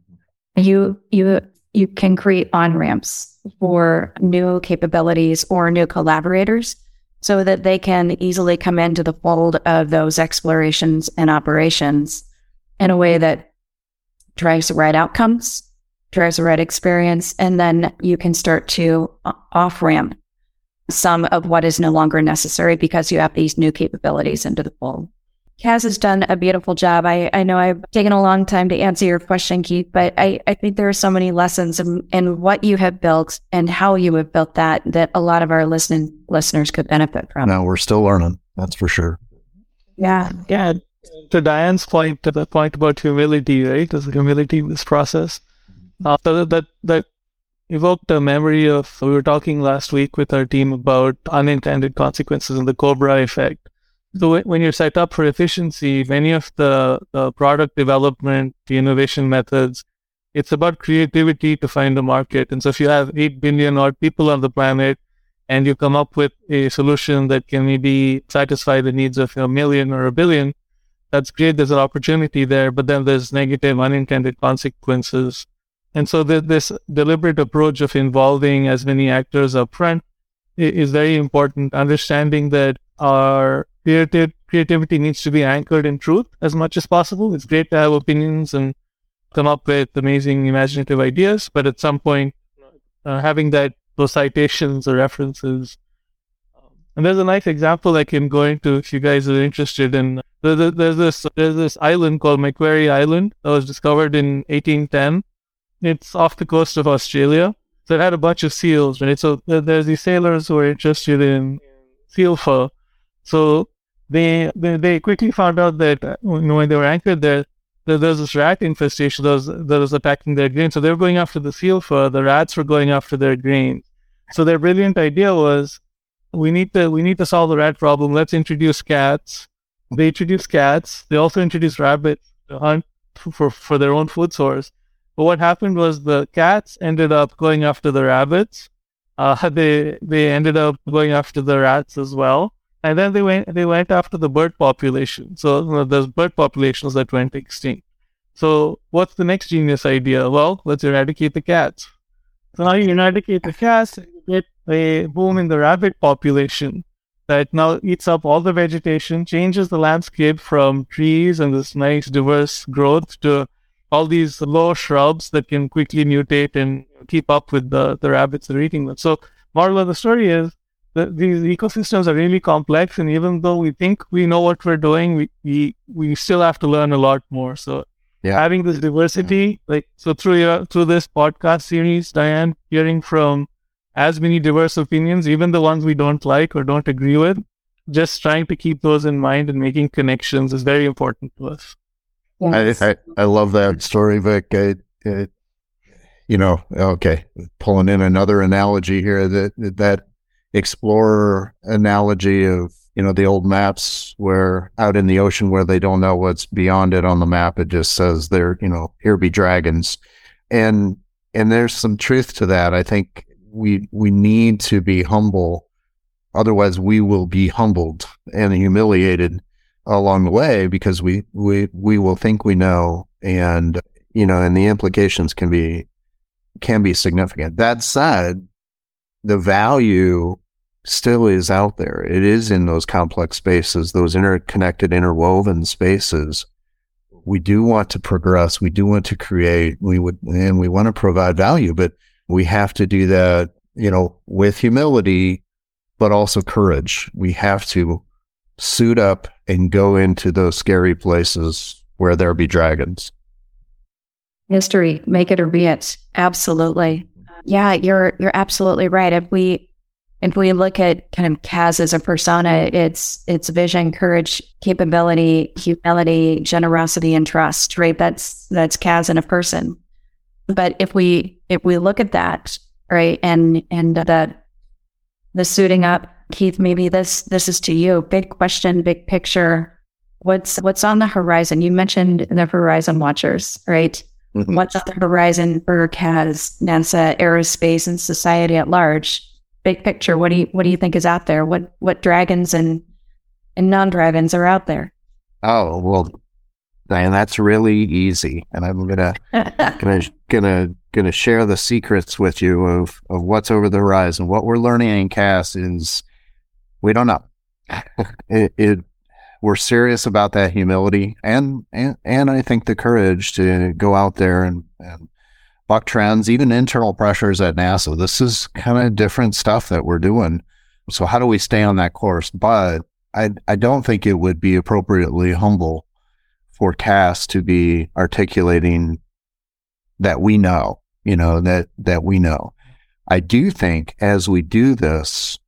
You you you can create on-ramps for new capabilities or new collaborators so that they can easily come into the fold of those explorations and operations in a way that drives the right outcomes, drives the right experience, and then you can start to off-ramp some of what is no longer necessary because you have these new capabilities into the fold. Kaz has done a beautiful job. I, I know I've taken a long time to answer your question, Keith, but I, I think there are so many lessons in, in what you have built and how you have built that that a lot of our listening listeners could benefit from.
No, we're still learning. That's for sure.
Yeah.
Yeah. To Diane's point, to the point about humility, right? There's humility in this process. Uh, so that that evoked a memory of, we were talking last week with our team about unintended consequences and the Cobra effect. So when you're set up for efficiency, many of the, the product development, the innovation methods, it's about creativity to find a market. And so if you have eight billion odd people on the planet and you come up with a solution that can maybe satisfy the needs of a million or a billion, that's great. There's an opportunity there, but then there's negative unintended consequences. And so the, this deliberate approach of involving as many actors up front is very important, understanding that our creative creativity needs to be anchored in truth as much as possible. It's great to have opinions and come up with amazing imaginative ideas, but at some point, uh, having that those citations or references. And there's a nice example I can go into if you guys are interested in. There's this there's this island called Macquarie Island that was discovered in eighteen ten. It's off the coast of Australia. So it had a bunch of seals, right? So there's these sailors who are interested in seal fur. So they, they they quickly found out that, you know, when they were anchored there, there, there was this rat infestation that was, that was attacking their grain. So they were going after the seal fur. The rats were going after their grain. So their brilliant idea was, we need to we need to solve the rat problem. Let's introduce cats. They introduced cats. They also introduced rabbits to hunt for, for their own food source. But what happened was the cats ended up going after the rabbits. Uh, they they ended up going after the rats as well. And then they went they went after the bird population. So, you know, there's bird populations that went extinct. So what's the next genius idea? Well, let's eradicate the cats. So now you eradicate the cats, you get a boom in the rabbit population that now eats up all the vegetation, changes the landscape from trees and this nice diverse growth to all these low shrubs that can quickly mutate and keep up with the, the rabbits that are eating them. So moral of the story is that these ecosystems are really complex, and even though we think we know what we're doing, we we, we still have to learn a lot more. So yeah. Having this diversity, like so through your through this podcast series, Diane, hearing from as many diverse opinions, even the ones we don't like or don't agree with, just trying to keep those in mind and making connections is very important to us.
Yes. I, I I love that story, Vic. I, I, you know, okay, pulling in another analogy here, that that explorer analogy of, you know, the old maps where out in the ocean where they don't know what's beyond it on the map, it just says there, you know, here be dragons, and and there's some truth to that. I think we we need to be humble, otherwise we will be humbled and humiliated along the way, because we, we, we will think we know, and, you know, and the implications can be, can be significant. That said, the value still is out there. It is in those complex spaces, those interconnected, interwoven spaces. We do want to progress. We do want to create, we would, and we want to provide value, but we have to do that, you know, with humility, but also courage. We have to suit up and go into those scary places where there be dragons.
History, make it or be it. Absolutely. Yeah, you're you're absolutely right. If we if we look at kind of C A S as a persona, it's it's vision, courage, capability, humility, generosity, and trust, right? That's that's C A S in a person. But if we if we look at that, right, and and the the suiting up, Keith, maybe this this is to you. Big question, big picture. What's what's on the horizon? You mentioned the Horizon Watchers, right? Mm-hmm. What's on the horizon for C A S, NASA, aerospace, and society at large? Big picture. What do you what do you think is out there? What what dragons and and non-dragons are out there?
Oh well, Diane, that's really easy, and I'm gonna gonna gonna gonna share the secrets with you of of what's over the horizon. What we're learning in C A S is we don't know. it, it we're serious about that humility and, and, and I think the courage to go out there and, and buck trends, even internal pressures at NASA. This is kind of different stuff that we're doing. So how do we stay on that course? But I, I don't think it would be appropriately humble for C A S to be articulating that we know, you know, that, that we know. I do think as we do this,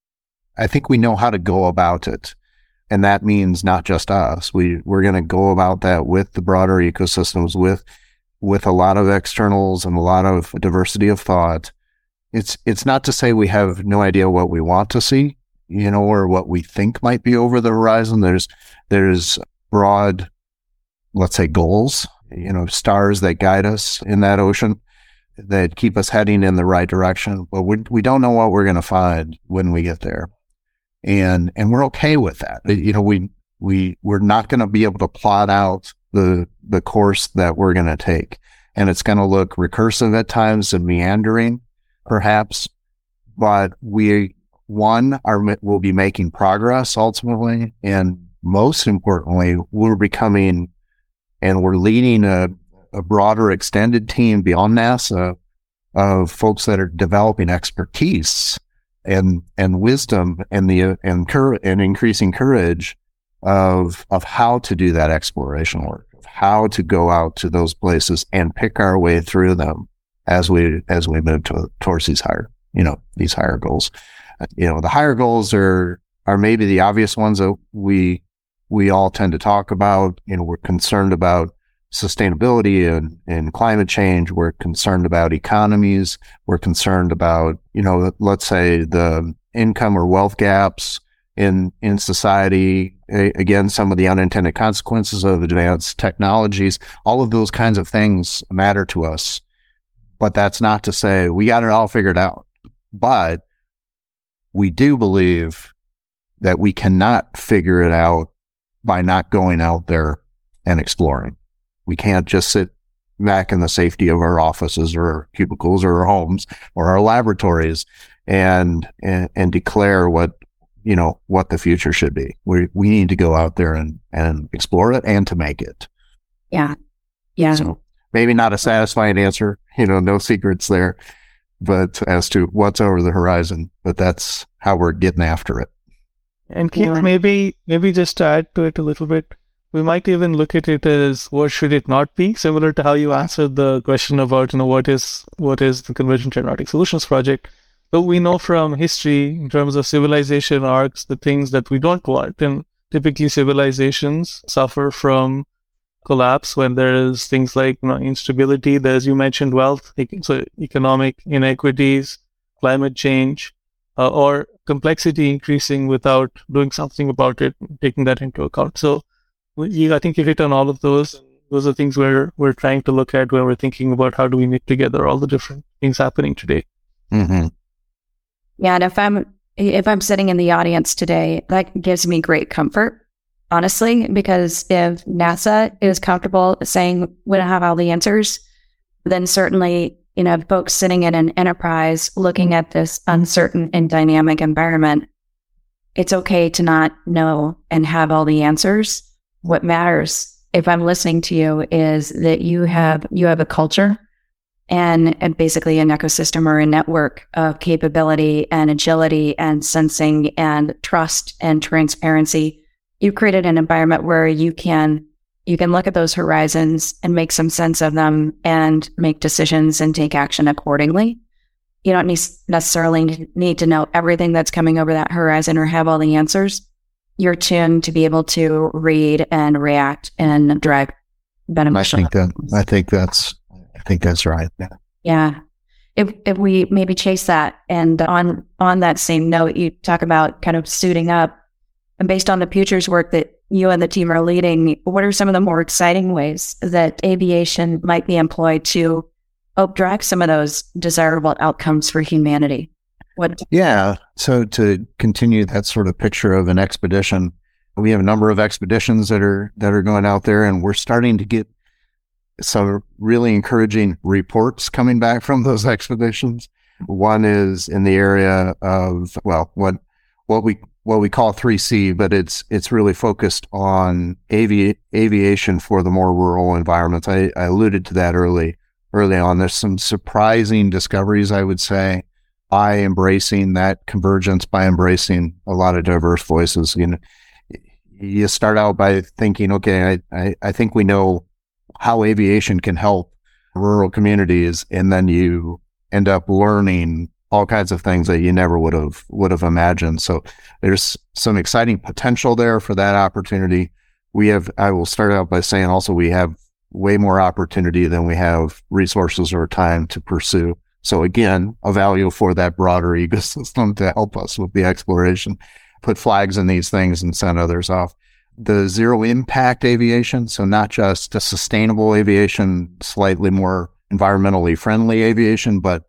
I think we know how to go about it. And that means not just us. We, we're going to go about that with the broader ecosystems, with, with a lot of externals and a lot of diversity of thought. It's, it's not to say we have no idea what we want to see, you know, or what we think might be over the horizon. There's, there's broad, let's say, goals, you know, stars that guide us in that ocean that keep us heading in the right direction. But we, we don't know what we're going to find when we get there. And, and we're okay with that. You know, we, we, we're not going to be able to plot out the, the course that we're going to take. And it's going to look recursive at times and meandering, perhaps, but we, one, are, will be making progress ultimately. And most importantly, we're becoming, and we're leading a, a broader extended team beyond NASA of folks that are developing expertise and and wisdom and the and cur- and increasing courage of of how to do that exploration work, of how to go out to those places and pick our way through them as we as we move to, towards these higher you know these higher goals. You know, the higher goals are are maybe the obvious ones that we we all tend to talk about. You know, we're concerned about sustainability and, and climate change. We're concerned about economies. We're concerned about, you know, let's say the income or wealth gaps in, in society. A, again, some of the unintended consequences of advanced technologies, all of those kinds of things matter to us. But that's not to say we got it all figured out. But we do believe that we cannot figure it out by not going out there and exploring. We can't just sit back in the safety of our offices or our cubicles or our homes or our laboratories and, and, and declare what, you know, what the future should be. We, we need to go out there and, and explore it and to make it.
Yeah. Yeah.
So maybe not a satisfying answer, you know, no secrets there, but as to what's over the horizon, but that's how we're getting after it.
And Keith, yeah. maybe, maybe just to add to it a little bit, we might even look at it as what should it not be, similar to how you answered the question about, you know, what is what is the Convergent Aeronautic Solutions Project. But we know from history, in terms of civilization arcs, the things that we don't want. And typically civilizations suffer from collapse when there is things like, you know, instability. There's, you mentioned wealth, so economic inequities, climate change, uh, or complexity increasing without doing something about it, taking that into account. So I think you hit on all of those. Those are things we're, we're trying to look at when we're thinking about how do we knit together all the different things happening today.
Mm-hmm.
Yeah, and if I'm if I'm sitting in the audience today, that gives me great comfort, honestly, because if NASA is comfortable saying we don't have all the answers, then certainly, you know, folks sitting in an enterprise looking at this uncertain and dynamic environment, it's okay to not know and have all the answers. What matters, if I'm listening to you, is that you have you have a culture and, and basically an ecosystem or a network of capability and agility and sensing and trust and transparency. You created an environment where you can you can look at those horizons and make some sense of them and make decisions and take action accordingly. You don't need, necessarily need to know everything that's coming over that horizon or have all the answers. You're tuned to be able to read and react and drive beneficial.
I think that I think that's I think that's right. Yeah.
Yeah. If if we maybe chase that, and on on that same note, you talk about kind of suiting up, and based on the futures work that you and the team are leading, what are some of the more exciting ways that aviation might be employed to help drive some of those desirable outcomes for humanity? What?
Yeah. So to continue that sort of picture of an expedition, we have a number of expeditions that are that are going out there, and we're starting to get some really encouraging reports coming back from those expeditions. One is in the area of, well, what what we what we call three C, but it's it's really focused on avi- aviation for the more rural environments. I, I alluded to that early early on. There's some surprising discoveries, I would say, by embracing that convergence, by embracing a lot of diverse voices. You know, you start out by thinking, okay, I, I, I think we know how aviation can help rural communities, and then you end up learning all kinds of things that you never would have would have imagined. So there's some exciting potential there for that opportunity. We have, I will start out by saying also we have way more opportunity than we have resources or time to pursue. So again, a value for that broader ecosystem to help us with the exploration, put flags in these things and send others off. The zero impact aviation, so not just a sustainable aviation, slightly more environmentally friendly aviation, but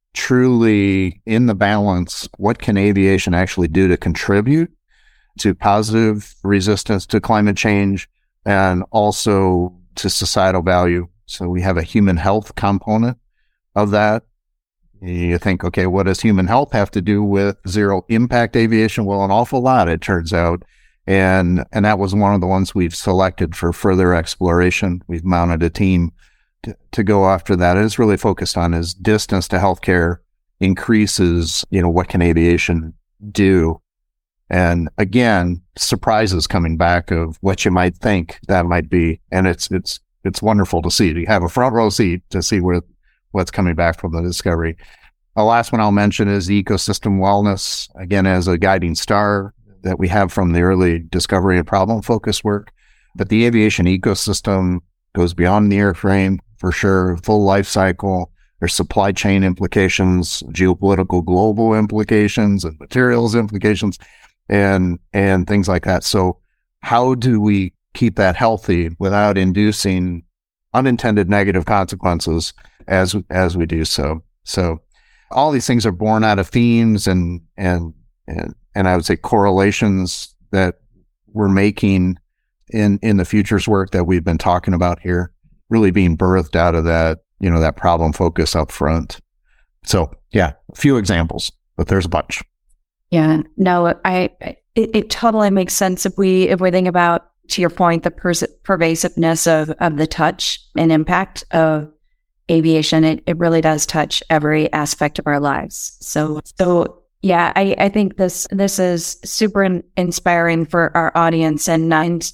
truly in the balance, what can aviation actually do to contribute to positive resistance to climate change and also to societal value? So we have a human health component of that. You think, okay, what does human health have to do with zero impact aviation? Well, an awful lot, it turns out. And and that was one of the ones we've selected for further exploration. We've mounted a team to, to go after that. And it's really focused on is distance to healthcare increases, you know, what can aviation do? And again, surprises coming back of what you might think that might be. And it's it's it's wonderful to see. You have a front row seat to see where what's coming back from the discovery. The last one I'll mention is ecosystem wellness, again, as a guiding star that we have from the early discovery and problem focus work. But the aviation ecosystem goes beyond the airframe for sure, full life cycle. There's supply chain implications, geopolitical global implications, and materials implications, and and things like that. So how do we keep that healthy without inducing unintended negative consequences as as we do so? So all these things are born out of themes and and and and I would say correlations that we're making in in the futures work that we've been talking about here, really being birthed out of that, you know, that problem focus up front. So yeah, a few examples, but there's a bunch.
Yeah, no, I it, it totally makes sense if we if we think about, to your point, the pers- pervasiveness of of the touch and impact of aviation. It it really does touch every aspect of our lives. So so. Yeah, I, I think this this is super in, inspiring for our audience, and, and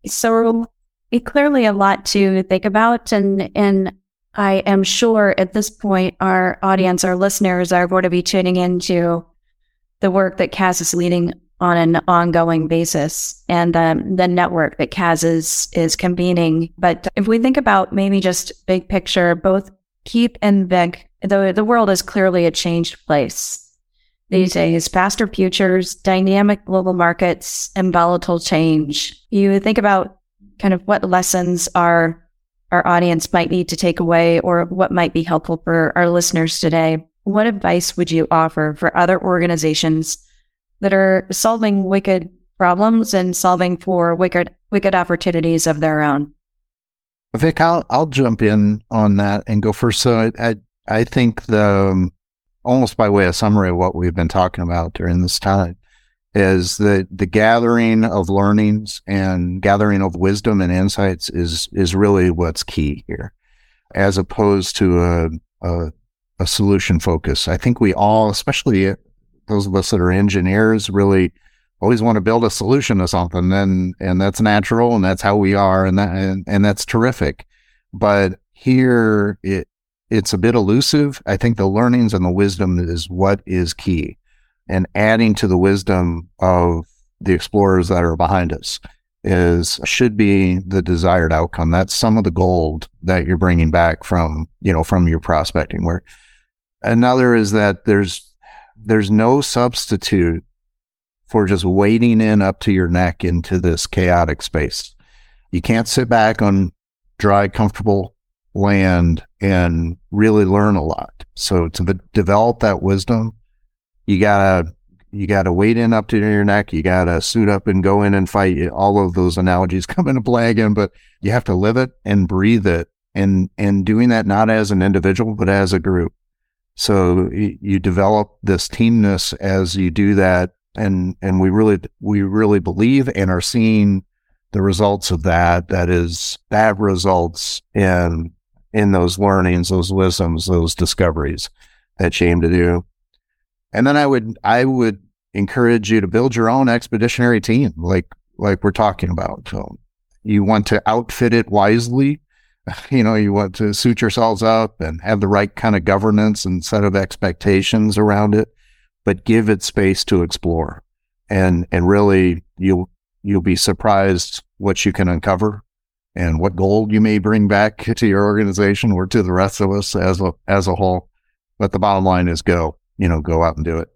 so it clearly a lot to think about, and and I am sure at this point our audience, our listeners, are going to be tuning into the work that C A S is leading on an ongoing basis, and um, the network that C A S is is convening. But if we think about maybe just big picture, both Keith and Vic, the the world is clearly a changed place these days. Faster futures, dynamic global markets, and volatile change. You think about kind of what lessons our our audience might need to take away, or what might be helpful for our listeners today. What advice would you offer for other organizations that are solving wicked problems and solving for wicked wicked opportunities of their own?
Vic, I'll I'll jump in on that and go first. So I I, I think the um, almost by way of summary of what we've been talking about during this time, is that the gathering of learnings and gathering of wisdom and insights is is really what's key here, as opposed to a, a, a solution focus. I think we all, especially those of us that are engineers, really always want to build a solution to something, and and that's natural, and that's how we are, and that and, and that's terrific. But here it it's a bit elusive. I think the learnings and the wisdom is what is key, and adding to the wisdom of the explorers that are behind us is should be the desired outcome. That's some of the gold that you're bringing back from, you know, from your prospecting work. Another is that there's there's no substitute for just wading in up to your neck into this chaotic space. You can't sit back on dry, comfortable land and really learn a lot. So to be- develop that wisdom, you gotta you gotta wade in up to your neck. You gotta suit up and go in and fight. All of those analogies come into play again, but you have to live it and breathe it, and and doing that not as an individual but as a group. So you, you develop this teamness as you do that, and and we really we really believe and are seeing the results of that. That is that results in in those learnings, those wisdoms, those discoveries that you aim to do. And then I would I would encourage you to build your own expeditionary team, like like we're talking about. So you want to outfit it wisely. You know, you want to suit yourselves up and have the right kind of governance and set of expectations around it, but give it space to explore. And and really, you'll you'll be surprised what you can uncover and what gold you may bring back to your organization or to the rest of us as a as a whole. But the bottom line is go. You know, go out and do it.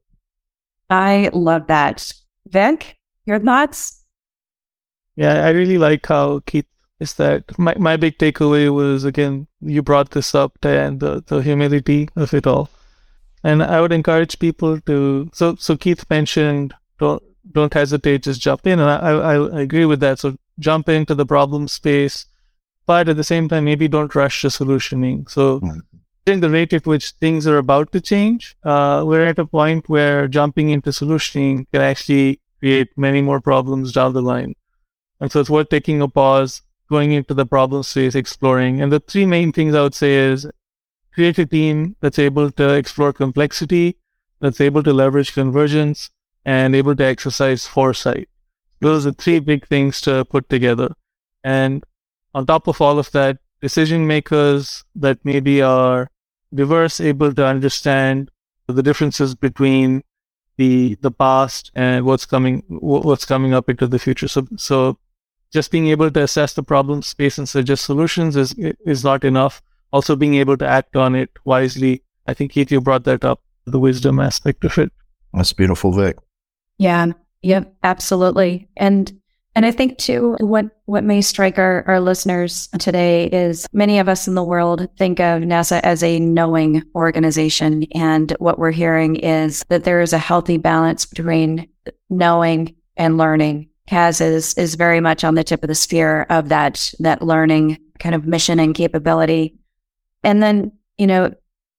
I love that. Vic, your thoughts?
Yeah, I really like how Keith is that. My my big takeaway was, again, you brought this up, and the, the humility of it all. And I would encourage people to, so so Keith mentioned, don't don't hesitate, just jump in. And I, I, I agree with that. So jump into the problem space, but at the same time, maybe don't rush the solutioning. So mm-hmm. the rate at which things are about to change, uh, we're at a point where jumping into solutioning can actually create many more problems down the line. And so it's worth taking a pause, going into the problem space, exploring. And the three main things I would say is create a team that's able to explore complexity, that's able to leverage convergence, and able to exercise foresight. Those are three big things to put together. And on top of all of that, decision makers that maybe are diverse, able to understand the differences between the the past and what's coming what's coming up into the future. So so just being able to assess the problem space and suggest solutions is is not enough. Also being able to act on it wisely. I think Keith, you brought that up, the wisdom aspect of it.
That's beautiful, Vic.
Yeah. Yep. Absolutely. And And I think too, what, what may strike our, our listeners today is many of us in the world think of NASA as a knowing organization. And what we're hearing is that there is a healthy balance between knowing and learning. C A S is, is very much on the tip of the spear of that, that learning kind of mission and capability. And then, you know,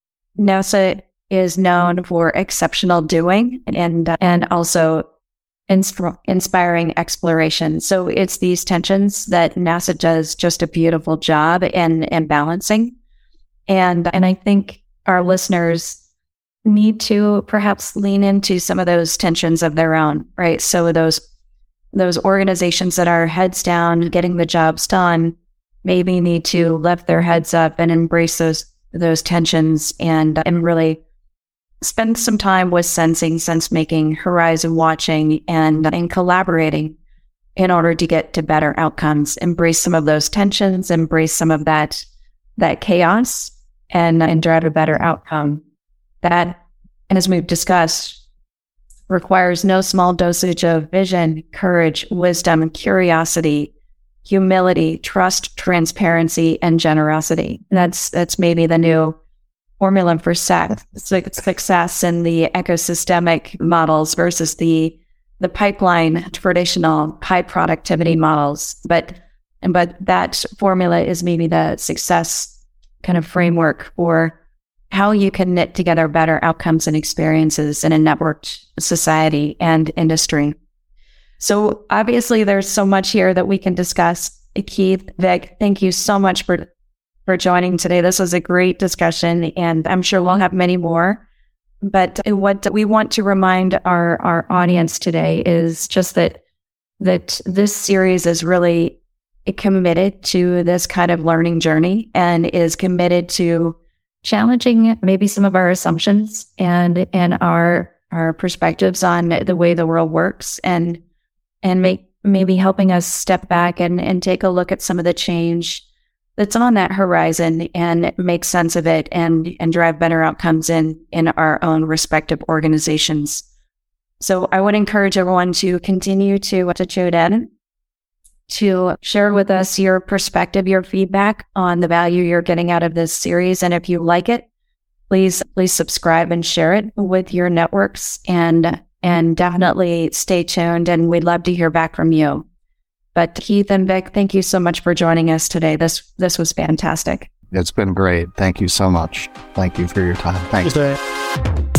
NASA is known for exceptional doing and, and also Insp- inspiring exploration. So it's these tensions that NASA does just a beautiful job in, in balancing. And, and I think our listeners need to perhaps lean into some of those tensions of their own, right? So those, those organizations that are heads down, getting the jobs done, maybe need to lift their heads up and embrace those, those tensions and, and really spend some time with sensing, sense-making, horizon watching, and, and collaborating in order to get to better outcomes. Embrace some of those tensions, embrace some of that that chaos, and, and drive a better outcome. That, as we've discussed, requires no small dosage of vision, courage, wisdom, curiosity, humility, trust, transparency, and generosity. That's that's maybe the new formula for success in the ecosystemic models versus the the pipeline traditional high productivity models. But but that formula is maybe the success kind of framework for how you can knit together better outcomes and experiences in a networked society and industry. So obviously there's so much here that we can discuss. Keith, Vic, thank you so much for for joining today. This was a great discussion, and I'm sure we'll have many more. But what we want to remind our, our audience today is just that that this series is really committed to this kind of learning journey and is committed to challenging maybe some of our assumptions and and our our perspectives on the way the world works, and and make maybe helping us step back and, and take a look at some of the change that's on that horizon and make sense of it and and drive better outcomes in in our own respective organizations. So I would encourage everyone to continue to to tune in, to share with us your perspective, your feedback on the value you're getting out of this series. And if you like it, please, please subscribe and share it with your networks, and, and definitely stay tuned. And we'd love to hear back from you. But Keith and Vic, thank you so much for joining us today. This, this was fantastic.
It's been great. Thank you so much. Thank you for your time. Thanks.
Thanks.